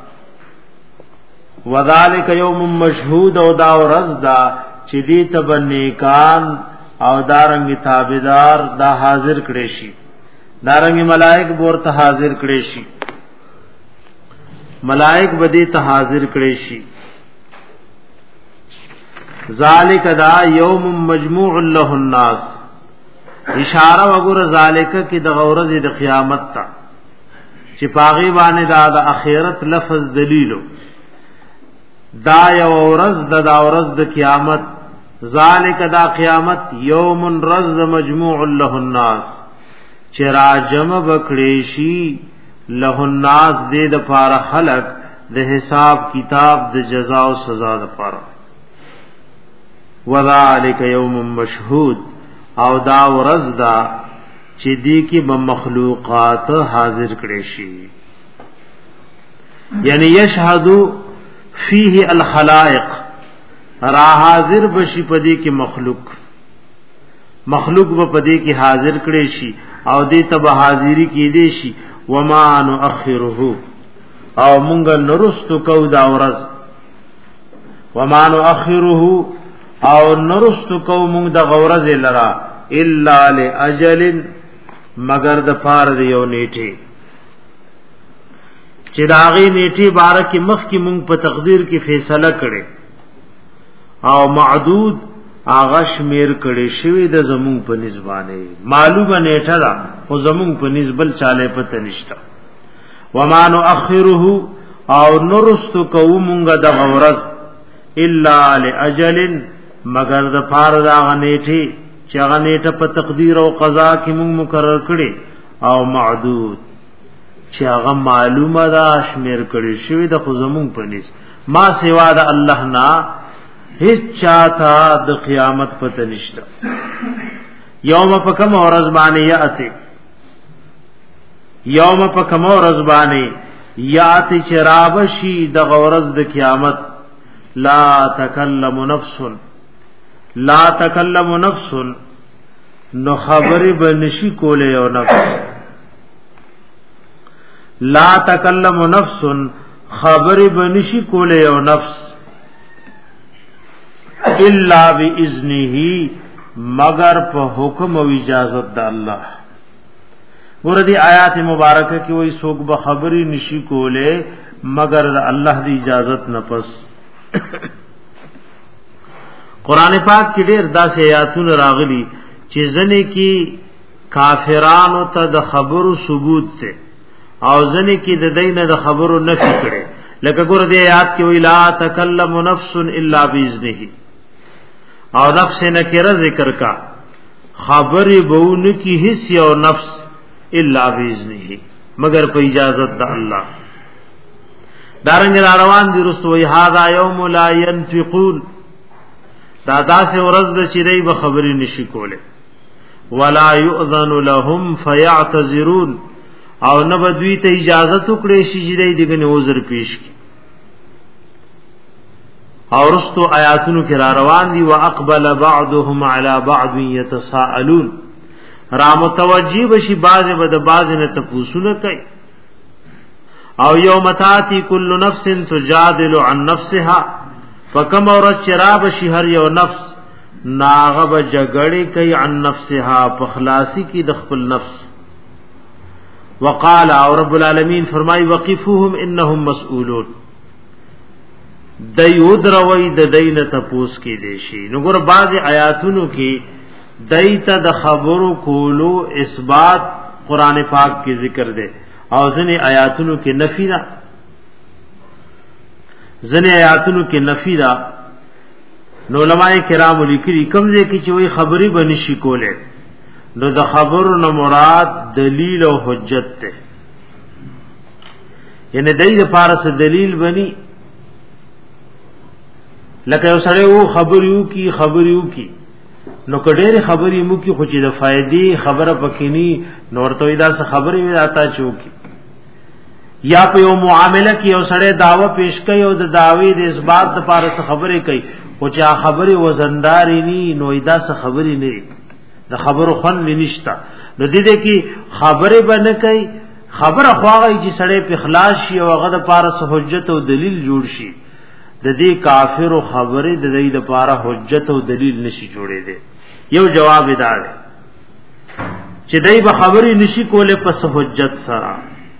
وذالک یوم مشهود او دا ورځ دا چې دې ته بنیکان او دارنګ تابعدار دا حاضر کړي شي دارنګ ملائک ورته حاضر کړي شي ملائک بدی ته حاضر کړي شي ذالک دا یوم مجموع له الناس اشاره وګوره ذالک کی د غورز د قیامت تا چې پاغي باندې دا د اخرت لفظ دلیلو دا یو ورځ د دا ورځ د قیامت ذالک دا قیامت یوم رز مجموع له الناس چې راجم بکړي شي له الناس دې د پاره خلق د حساب کتاب د جزاء او سزا د پاره وذالک یوم مشهود او دا ورځ دا چې دې کې به مخلوقات حاضر کړي شي یعنی یشهدو فیه الخلائق را حاضر بشي پدې کې مخلوق مخلوق به پدې کې حاضر کړي شي او دې ته به حاضری کې دي شي وما نؤخره او مونږ نرستو کو دا ورځ وما نؤخره او نرستو کو مونږ د غورز لرا الا لاجل مگر د پار دی یو نیټه چې داغي نیټه بارک مخ کی مونږ په تقدیر کې فیصله کړي او معدود آغاش میر کړي شوی د زمون په نسبانه معلومه نیټه دا او زمون په نسبل چاله پته نشته وما نؤخره او نرستو کو مونږ د غورز الا لاجل مگر د پار دا غنیټه چې غنیټه په تقدیر او قضا کې مونږ مقرر کړي او معدود چې هغه معلومه ده شمیر کړي شوی د خزمون پنيس ما سوا د الله نه هیڅ چاته د قیامت پته نشته یوم پکم اورز باندې یاته یوم پکم اورز باندې یاته چرابشی د غورز د قیامت لا تکلم نفس لا تکلم نفس نو خبر بنشی کوله او نفس لا تکلم نفس خبر بنشی کوله او نفس الا باذنه مگر په حکم او اجازت د الله ګور دي آیات مبارکه کې وای سوق به خبري نشی کوله مگر الله دی اجازت نه پس قران پاک کې ډېر داسې آیاتونه راغلي چې ځنې کې کافرانو ته د خبرو ثبوت ته او ځنې کې د دینه د خبرو نفي کړي لکه ګور دې آیات کې وی لا تکلم نفس الا باذنه او نفس نکره ذکر کا خبرې بهونه کې هیڅ یو نفس الا باذنه مگر په اجازت د الله دارنګ را روان دي رسوي هاذا یوم لا ينفقون دا داسې ورځ د چیرې به خبرې نشي کوله ولا يؤذن لهم فيعتذرون او نه بدوی ته اجازه وکړي شي چې دې دغه عذر پیش کړي او رستو آیاتونو کې را روان دي واقبل بعضهم على بعض يتساءلون را متوجی بشي بعض به د بعض نه تپوسونه کوي او یوم تاتی کل نفس تجادل عن نفسها فکم اور چراب شهر یو نفس ناغب جګړې کوي عن نفسها پخلاصی کی د خپل نفس وقال او رب العالمین فرمای وقفوهم انهم مسئولون دای ودروي د دین تپوس کې دیشي نو ګور بعض آیاتونو کې دایته د خبرو کولو اثبات قران پاک کې ذکر دی او ځنې آیاتونو کې نفی دا ځنې آیاتونو کې نفی دا نو علماء کرام لیکلي کوم ځای کې چې وی خبري بنشي کوله نو د خبرو نه مراد دلیل او حجت ته یعنی دای د پارس دلیل بني لکه یو سره وو خبريو کی خبريو کی نو کډېر خبري مو کی خو چې د فائدې خبره پکینی نور ته دا څه خبري وی آتا چوکي یا په یو معاملې کې یو سره داوا پیش کوي او د داوی د اثبات لپاره څه خبرې کوي او چې خبري وزنداري ني نو دا څه خبري نه د خبرو خون نشتا نو دې دې کې خبره بنه کوي خبره خواږي چې سړی په اخلاص شي او هغه د پاره حجت او دلیل جوړ شي د دې کافر او خبره د دې د پاره حجت او دلیل نشي جوړې دي یو جواب ادار چې دای به خبرې نشي کوله پس حجت سره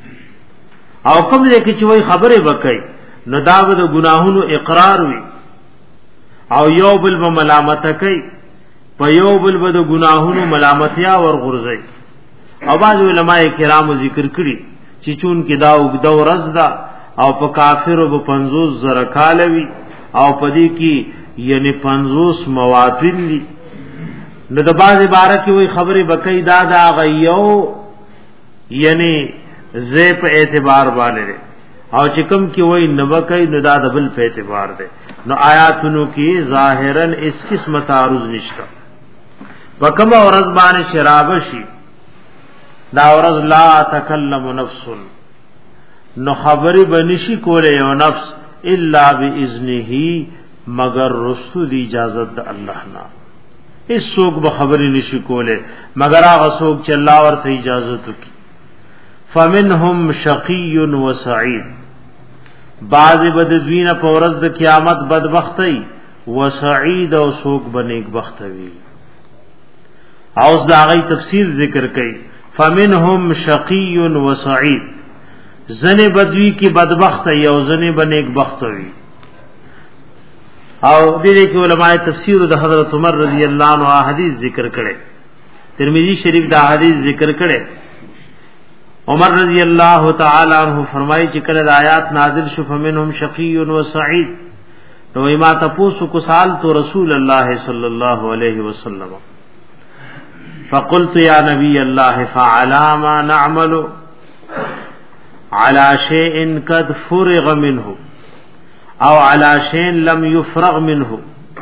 او کوم دې کې چې وای خبره وکړي نو دا د ګناهونو اقرار وي او یو بل به ملامت کوي په یو بل به د ګناهونو ملامتیا ور غورځي او باز علماء کرام ذکر کړي چې چون کې دا وګد ورځ دا او په کافرو به پنځوس زره کالوي او په دې کې یعنی پنځوس موافین دي نو د باز عبارت کې وای خبره وکړي دا دا غيو یعنی زه په اعتبار باندې او چې کوم کې وای نبکای نو دا د بل په اعتبار ده نو آیاتونو کې ظاهرا اس قسم تعارض نشته وکما ورځ باندې شراب شي دا ورځ لا تکلم نفس نو خبري بنشي کوله یو نفس الا باذنه مگر رسول دی اجازه د الله نه اس څوک به خبري نشي کوله مگر هغه څوک چې الله ورته اجازه وکړي فمنهم شقي وسعيد بعض بدوین په ورځ د قیامت بدبختي وسعيد او څوک بنیک بختوي او دا غي تفصیل ذکر کړي فمنهم شقي وسعيد زنه بدوی کی بدبخت او زنه بنیک بختوي او دې کې علماء تفسیر د حضرت عمر رضی الله عنه حدیث ذکر کړي ترمذی شریف دا حدیث ذکر کړي عمر رضی الله تعالی عنہ فرمایي چې کله آیات نازل شو فمنهم شقي وسعيد نو ما تاسو کو سال تو رسول الله صلی الله علیه وسلم فقلت يا نبي الله فعلى ما نعمل على شيء قد فرغ منه او على شيء لم يفرغ منه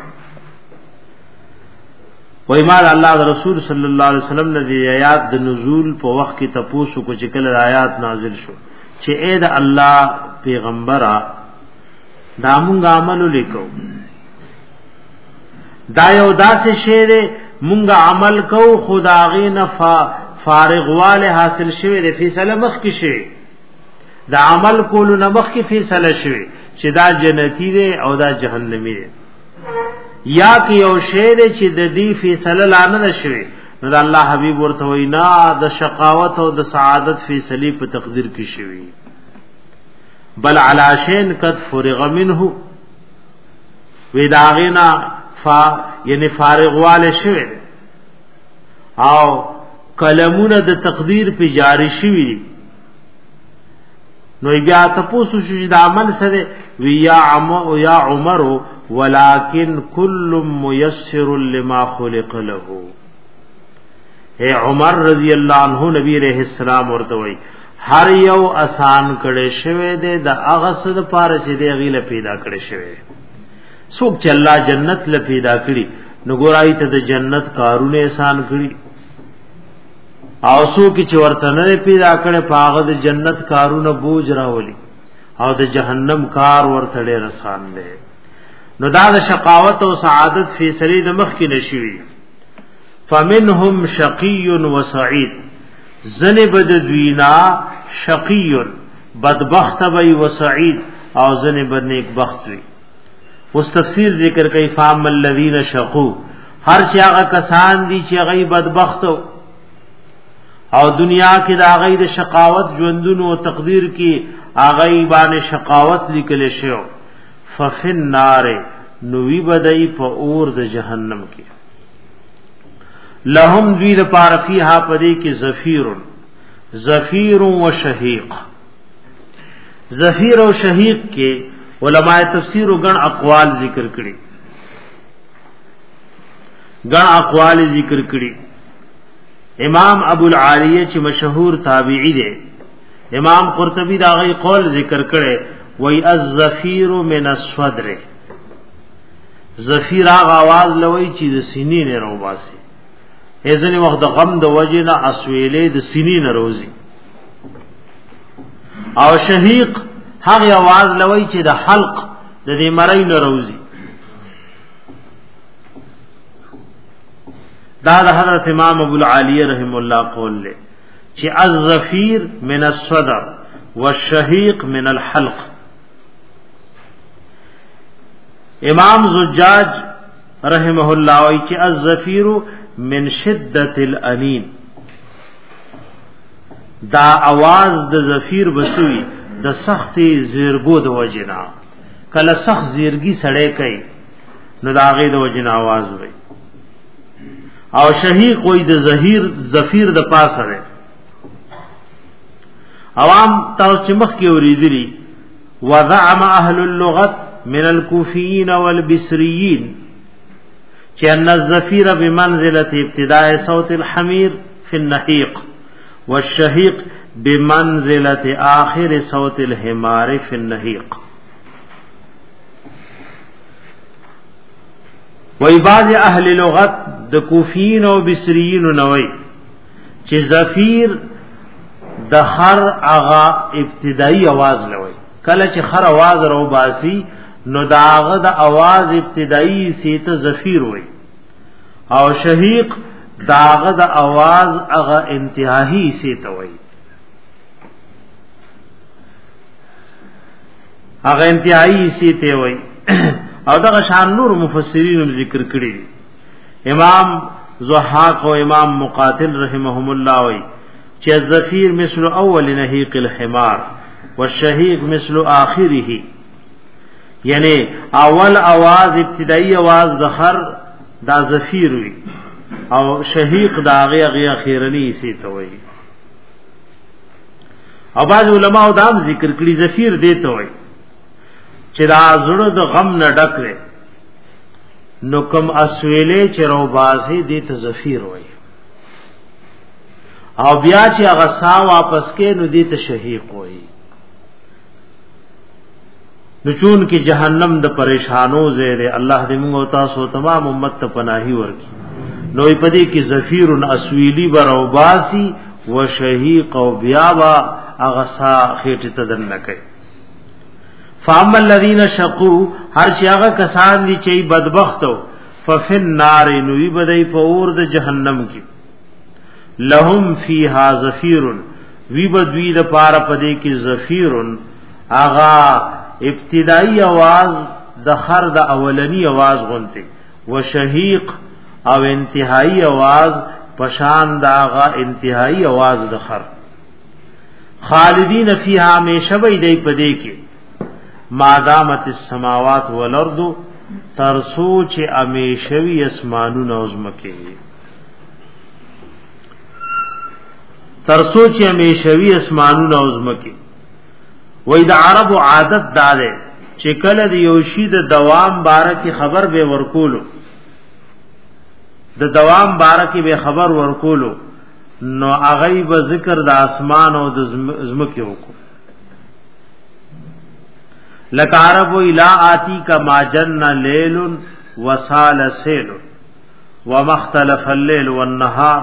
و ایمان الله رسول صلی الله علیه وسلم نے آیات د نزول په وخت کې تاسو کو چې کله آیات نازل شو چې اے د الله پیغمبره دا مونږ عمل وکړو دا یو داسې شی دی مونږ عمل کو خداغي نفع فارغ واله حاصل شوی دی فیصله مخ کې شوی دا عمل کولو نه مخ کې فیصله شوی چې دا جنتی دی او دا جهنمی دی یا کې یو شی دی چې د دې فیصله لانه شوی نو الله حبیب ورته وینا د شقاوت او د سعادت فیصله په تقدیر کې شوی بل علا شین قد فرغ منه وداغینا فا یعنی فارغ واله شوی او کلمونه د تقدیر په جاری شوی نو بیا تاسو شو د عمل سره وی یا عم او یا عمر ولکن کل میسر لما خلق له اے عمر رضی اللہ عنہ نبی علیہ السلام ورته وی هر یو آسان کړي شوی دی د هغه څه د پاره چې دی غیله پیدا کړي شوی څوک چې الله جنت ل پیدا کړي نو ګورای ته د جنت کارونه آسان کړي او څوک چې ورته نه پیدا کړي پاغه د جنت کارونه بوج راولي او د جهنم کار ورته ډېر آسان دی نو دا د شقاوت او سعادت فیصله د مخ کې نشوي فمنهم شقی و سعید زنب د دوینا شقی بدبخت وی و سعید او زنب نیک بخت وی اس تفسیر ذکر کوي فام الذین شقوا هر چې هغه کسان دي چې هغه بدبخت او دنیا کې د هغه د شقاوت ژوندونو او تقدیر کې هغه باندې شقاوت لیکل شو ففن النار نوی بدای په اور د جهنم کې لهم ذی لپاره فیها پدې کې زفیر زفیر و شهیق زفیر او شهیق کې علماء تفسیر وګڼ اقوال ذکر کړي ګڼ اقوال ذکر کړي امام ابو العالیہ چې مشهور تابعی دی امام قرطبی دا غي قول ذکر کړي وای الزفیر من الصدر زفیر هغه आवाज لوي چې د سینې نه روباسي ازنی وخت د غم د وجنه اسویلې د سینې نه روزي او شهیق هغه आवाज لوي چې د حلق د دې مړی نه روزي دا د حضرت امام ابو العالیہ رحم الله قول له چې الزفیر من الصدر والشهيق من الحلق امام زجاج رحمه الله وی چې الزفیر من شدت الانین دا आवाज د زفیر بسوي د سختي زیرګو د وجنا کله سخت زیرګي سړې کوي نو دا غي د وجنا आवाज وي او شهيق وی د زهیر زفیر د پاسه ده عوام تاسو چې مخ کې اوریدلی وزعم اهل اللغت من الكوفيين والبصريين چې ان الزفير بمنزله ابتداء صوت الحمير في النحيق والشهيق بمنزله آخر صوت الحمار في النحيق وای بعض اهل لغت د کوفیین او بصریین نووي چې زفیر د خر اغا ابتدائی आवाज لوي کله چې خر आवाज رو باسي نو داغه د आवाज ابتدائی سیته زفیر وي او شهیق داغه د आवाज اغا انتهایی سیته وي اغا انتهایی سیته وي او دغه شان نور مفسرین ذکر کړی امام ضحاک او امام مقاتل رحمهم الله وي چې الزفیر مثل اول نهیق الحمار والشهیق مثل آخره یعنی اول आवाज ابتدائی आवाज د خر دا زفیر وي او شهیق دا هغه هغه اخیرنی سي ته وي او بعض علماء دا ذکر کړي زفیر دیته وي چې دا زړه د غم نه ډک وي نو کوم اسویلې چې رو باسي دیته زفیر وي او بیا چې هغه سا واپس کې نو دیته شهیق وي نو چون کې جهنم د پریشانو زیره الله دې موږ او تاسو تمام امت ته پناهي ورکړي نو پدې کې زفیر اسویلی برو باسی و شهیق او بیا وا هغه سا خېټه تدن کوي فام الذين شقوا هر شي هغه کسان دي چې بدبختو ففن النار نوی بدای فور د جهنم کې لهم فیها زفیر وی بدوی د پار پدې کې زفیر اغا ابتدائی आवाज د خر د اولنی आवाज غونته و شهیق او انتهایی आवाज پشان داغه انتهایی आवाज د خر خالدین فیها همیشه وی دی پدې کې مادامت السماوات والارض ترسو چې همیشوی اسمانونه او زمکه ترسو چې همیشوی اسمانونه او زمکه وې د عربو عادت داله چې کله د یوشي د دوام بارکی خبر به ورکولو د دوام بارکی به خبر ورکولو نو اغیب ذکر د اسمان او د زمکه وکړو لکارب الى آتی کا ما جن لیل وسال سیل ومختلف الليل والنهار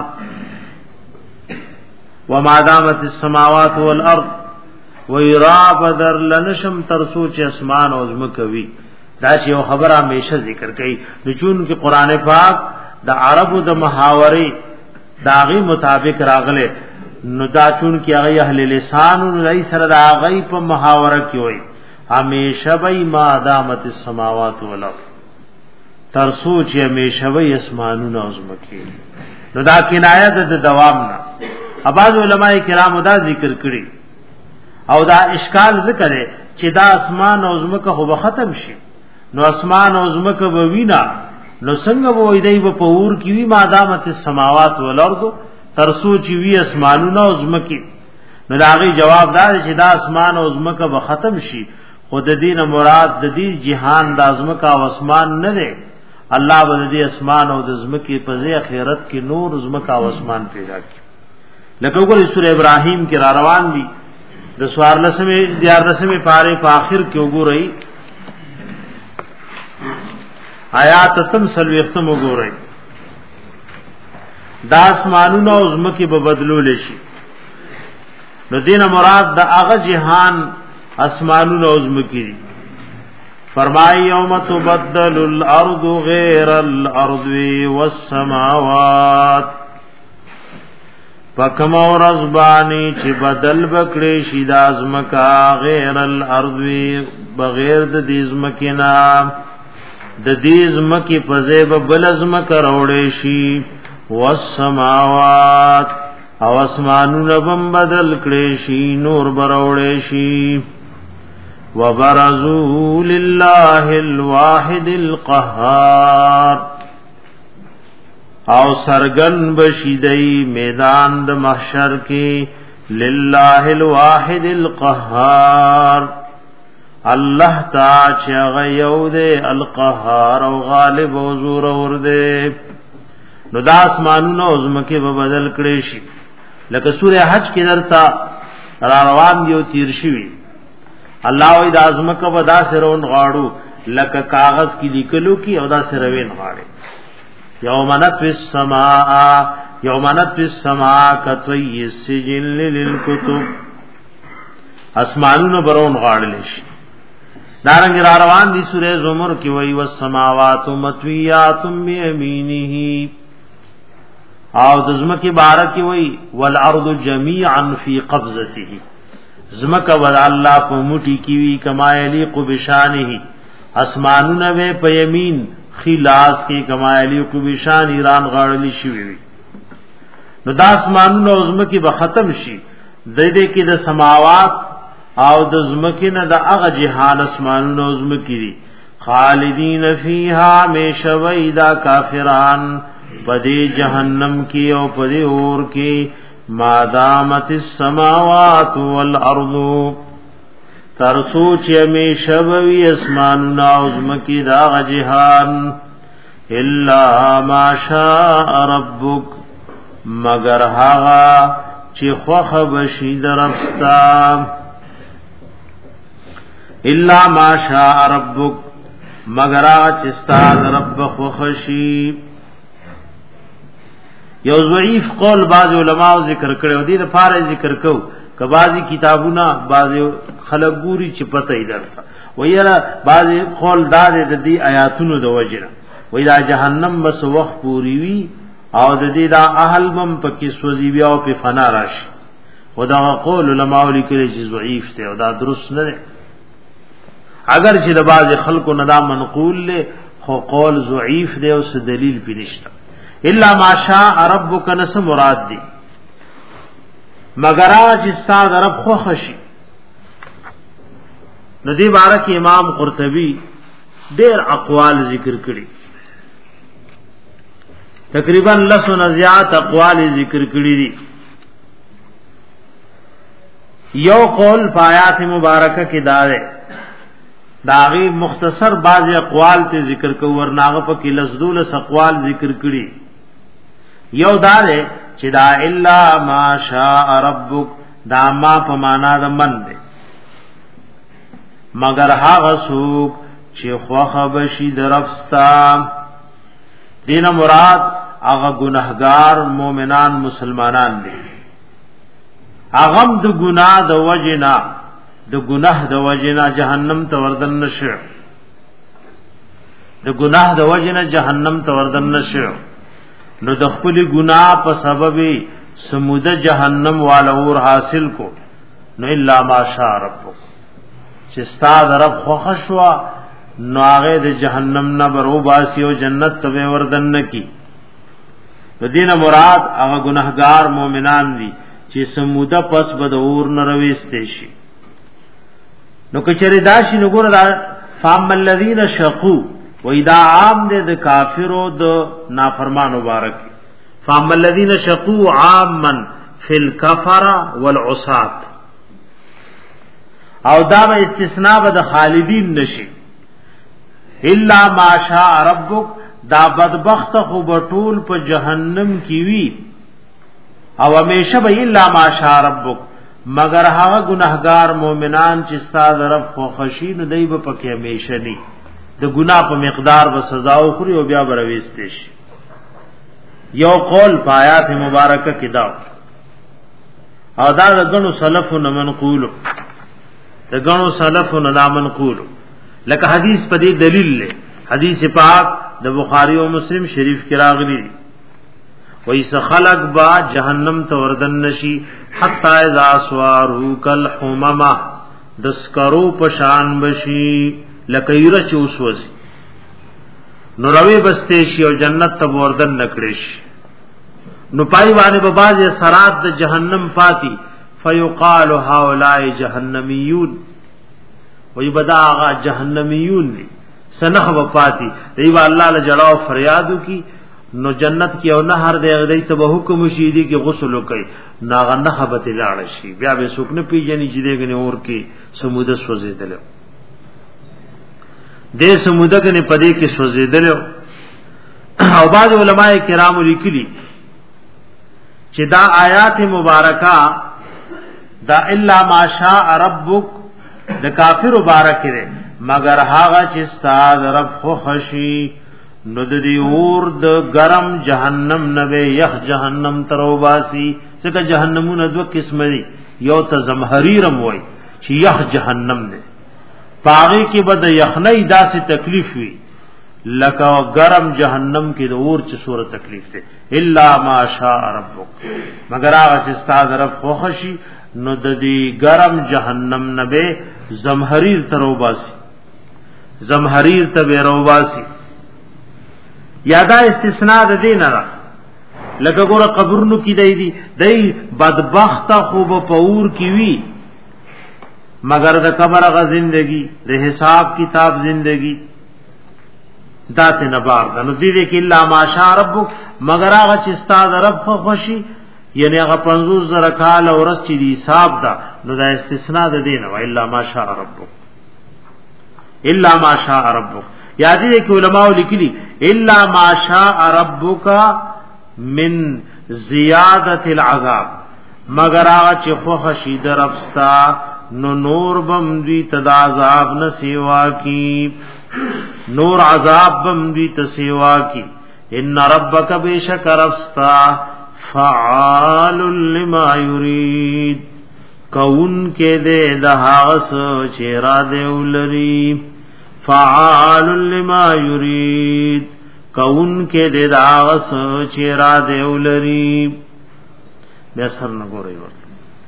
وما دامت السماوات والارض ويرا بدر لنشم ترسو چې اسمان او زمکوي دا چې یو خبره همیشه ذکر کوي د چون کې قران پاک د عربو د محاورې داغي مطابق راغله نو دا چون کې هغه اهل لسان لای سره دا غي په محاوره کې وي همیشه به ما دامت السماوات والارض تر سوچ همیشه به اسمانونه او زمکه نو دا کنایه د دوام نه اباظ علماء کرام دا ذکر کړي او دا اشکال ذکر ہے چې دا اسمان او زمکه خو ختم شي نو اسمان او زمکه به وینا نو څنګه وې دی په اور کې وی مادامت السماوات والارض ترسو چې وی اسمانونه او زمکه نو داغي جواب دا چې دا اسمان او زمکه به ختم شي خود دین مراد د دې جهان د زمکه او اسمان نه دی الله به دې اسمان او د زمکه په ځای آخرت کې نور زمکه او اسمان پیدا کړي لکه وګورئ سورہ ابراهیم کې را روان دي د سوار لسمه دیار لسمه پاره په اخر کې وګورئ آیات تم سلوی ختم وګورئ دا اسمانونو او زمکه به بدلول شي نو دینه مراد د هغه جهان اسمانونو او زمکه فرمای یوم تبدل الارض غیر الارض والسماوات پکم اور ازبانی چې بدل بکړي شي د ازمکا غیر الارض بغیر د دې زمکینا د دې زمکی په ځای به بل ازمک راوړي شي والسماوات او اسمانونه بم بدل کړي شي نور براوړي شي وبرزوا لله الواحد القهار او سرگن بشیدئی میدان د محشر کی للہ الواحد القہار اللہ تا چغ یود القہار او غالب او زور اور دے نو دا اسمانونو زمکه به بدل کړي شي لکه سوره حج کې درتا را روان دیو تیر شي الله وی د ازمکه ودا سرون غاړو لکه کاغذ کې لیکلو کی او دا سروین غاړي یوم نطوی السماء یوم نطوی السماء کطوی السجل للکتب اسمانون برون غاڑل شي دارنګ را روان دي سوره زمر کې وی والسماوات مطویات بیمینه او د زمکه بارک وی والارض جميعا فی قبضته زمکه ول الله په موټی کی وی کما یلیق بشانه اسمانونه به په یمین خلاص کی کما یلیق بشان ایران غاړلی شي وی نو د اسمانونو زمکه به ختم شي د دې کې د سماوات او د زمکه نه د هغه جهان اسمانونو زمکه دي خالدین فیها میشویدا کافران پدې جهنم کې او پدې اور کې مادامت السماوات والارض ترسو چې می شبوی اسمان نازمکی دا جهان الا ما شاء ربک مگر هغه چې خوخ بشي درفستا الا ما شاء ربک مگر هغه چې ستاد رب خوخشي یو ضعیف قول بعض علماء ذکر کړو دي د فار ذکر کو کبازي کتابونه بعض خلک ګوري چې پته یې درته ویرا بعض قول دار د دې آیاتونو د وجره وای دا جهنم بس وخت پوری وی او د دې دا اهل بم پکې سوځي بیا او په فنا راشي خدا قول علماء لیکلي چې ضعیف دی او دا درست نه دی اگر چې د بعض خلکو ندا منقول له خو قول ضعیف دی او څه دلیل پینشته الا ماشاء ربک نس مراد دی مگر چې ستاد رب خو خشي ندی بارک امام قرطبی ډیر اقوال ذکر کړي تقریبا لسو نزیات اقوال ذکر کړي دي یو قول پایات مبارکه کې داوه داغي مختصر بعض اقوال ته ذکر کو ورناغه په کې لزدول اقوال ذکر کړي یو دار چې دا الا ما شاء ربک دا ما په معنا د من دی مگر هغه څوک چې خوخه بشي درفستا دینه مراد هغه ګناهګار مؤمنان مسلمانان دي هغه د ګناه د وجنا د ګناه د وجنا جهنم ته وردن نشي د ګناه د وجنا جهنم ته وردن نشي نو د خپل ګناه په سبب سموده جهنم والا اور حاصل کو نو الا ماشاء ربک چې ستاد رب خوښوا نو هغه د جهنم نه برو باسی او جنت ته وردن کی د دینه مراد هغه ګناهګار مؤمنان دي چې سموده پس بد اور نه رويستې شي نو کچری داشي نو ګور فام الذین شقوا و اذا عام د کافرو د نافرمان مبارک فام الذین شقوا عاما فی الكفر والعصات او دا به استثناء به د خالدین نشي الا ما شاء ربک دا بدبخت خو بطول په جهنم کی وی او همیشه به الا ما شاء ربک مگر هغه گناهګار مؤمنان چې ستاسو رب خو خشین دی به پکې همیشه ني د ګناه په مقدار به سزا او خوري او بیا برويستې شي یو قول پایات مبارکه کې دا او دا د غنو سلفونو منقول د غنو سلفونو دا منقول لکه حدیث په دې دلیل له حدیث پاک د بخاری او مسلم شریف کې راغلي وایس خلق با جهنم ته وردن نشي حتا اذا سوارو کل حمما دسکرو پشان بشي لکه یره چوسوځي نو روي بسته شي او جنت ته وردن نکړي شي نو پای باندې به باز سرات د جهنم پاتی فیقال هؤلاء جهنميون وی بدا آغا جهنميون دي سنخ وفاتی دیو اللہ لجڑاو فریادو کی نو جنت کی او نهر دی غدی ته به حکم شي دی کی غسل وکي ناغه نخبت لاړ شي بیا به سوکنه پیجنې چې دغه اور کې سموده سوځیدل دې سموده کې پدې کې سوځیدل او بعض علماء کرام لیکلي چې دا آیات مبارکه دا الا ماشاء ربک د کافر مبارک دی مگر هاغه چې ستاد رب خو خشي نو د دې اور د گرم جهنم نه یخ جهنم تروباسي څنګه جهنمونه دوه قسم دي یو ته زمهریرم وای چې یخ جهنم دی پاغي کې بد یخنۍ داسې تکلیف وي لکه گرم جهنم کې د اور چې سوره تکلیف ده الا ماشاء ربک مگر هغه چې ستاد رب خو خشي نو د دې گرم جهنم نه به زمهریر تروباسي زمهریر ته روباسي یادا استثناء د دین را لکه ګوره قبرونو کې دی دی دای بدبخت خوب پور کی وی مگر د قبر غ زندگی د حساب کتاب زندگی دات نبار د نو دې کې الا ماشاء ربک مگر هغه چې استاد رب خو خوشي یعنی هغه پنځوس زره کال اورس چې حساب دا نو دا استثناء د دین و الا ماشاء ربک الا ماشاء ربک یادی دې کې علماء لیکلي الا ماشاء ربک من زیادت العذاب مگر هغه چې خو خشید ربستا نو نور بم دی تدا عذاب نه سیوا کی نور عذاب بم دی تسیوا کی ان ربک بیشک ربستا فعال لما یرید کون کې دې دهاس چیرا دې ولری فعال لما یرید کون کې دې دهاس چیرا دې ولری بیا سر نه ګورې ورته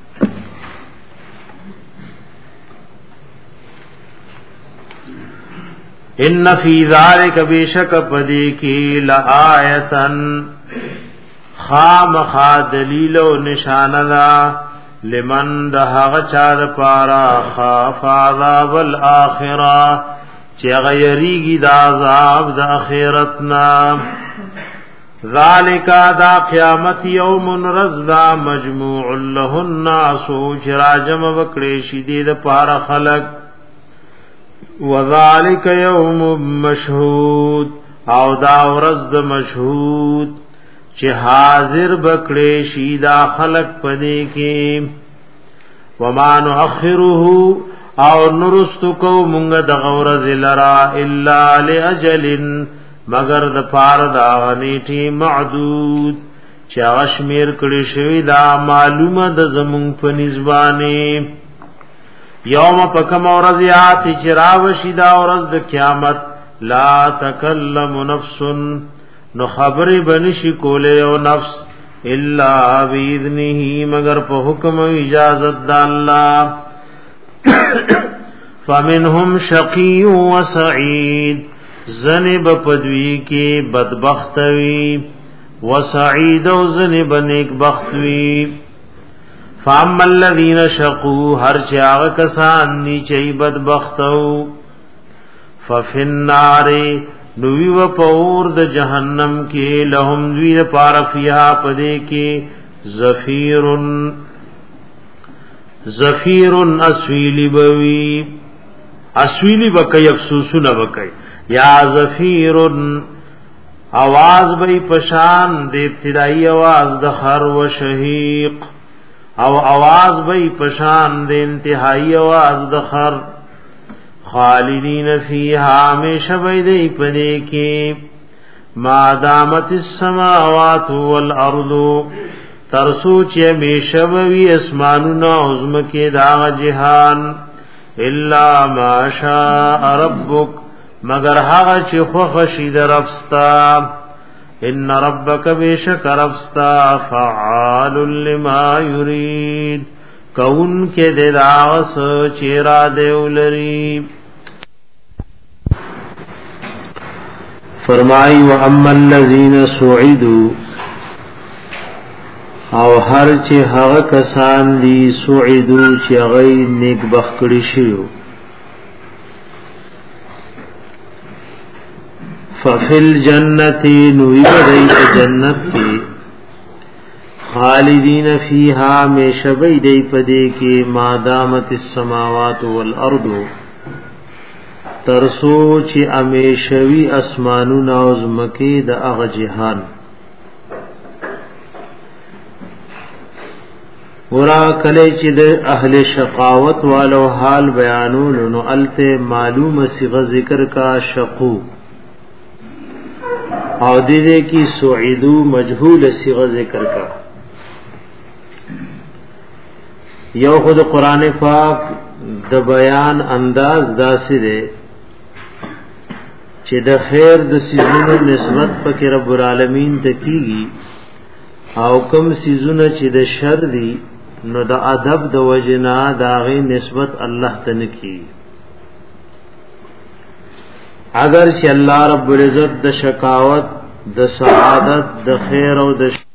ان فی ذلک بیشک پدی کی لآیتن خام خا دلیل و نشاندا لمن دهغ چار پارا خاف عذاب الاخرہ چی غیریگی دا عذاب دا اخیرتنا ذالک دا قیامت یوم رزدا مجموع له الناس چراجم وکڑیشی دید پارا خلق وذالک یوم مشهود او دا ورځ د مشهود چې حاضر بکړې شي دا خلق پدې کې وما نؤخره او نرستو کو مونږ د غورز لرا الا لاجل مگر د پار دا غنیټي معدود چې اشمیر کړي شوی دا معلومه د زمون په نسبانه یوم پکم اورز یات چراو شیدا اورز د قیامت لا تکلم نفس نو خبر بنشی کوله او نفس الا باذنه مگر په حکم او اجازت د الله فمنهم شقی و سعید زنب پدوی کی بدبخت وی و سعید و زنب نیک بخت وی فاما الذین شقوا هر چاغ کسان نیچے بدبختو ففی النار نوی و پور د جہنم کی لهم دوی پار فیها پدے کی زفیرن زفیرن اسویلی بوی اسویلی بکی افسوسو نبکی یا زفیرن آواز بی پشان دے ابتدائی آواز دخر و شہیق او آواز بی پشان دے انتہائی آواز دخر خالدین فیہا ہمیشہ بی دے پدے کی ما دامت السماوات والارض ترسو چی ہمیشہ بی اسمانونا عظم کے داغ جہان الا ما شاء ربک مگر هغه چې خوښ شي د ربستا ان ربک بیشک ربستا فعال لما یرید کون کې د داس چیرا دیولری فرمای و اما الذین سعدوا او هر چې هغه کسان دي سعدوا چې هغه نیک بخکړي شيو ففل جنتی نوی بدئی جنت کی خالدین فیہا میں شبئی دی پدے کی مادامت السماوات والارض ترسو چی امیشوی اسمانو نازمکی دا اغ جہان ورا کلی چی دا اہل شقاوت والو حال بیانون نو الف معلوم صیغ ذکر کا شقو او دې کی سعیدو مجهول صيغه ذکر کا یو خود قران پاک د بیان انداز داسې دی چې د خیر د سيزونو نسبت پکې رب العالمین ته کیږي او کوم سيزونه چې د شر دي نو د ادب د وجنا داغه نسبت الله ته نکي اگر چې الله رب العزت د شکاوت د سعادت د خیر او د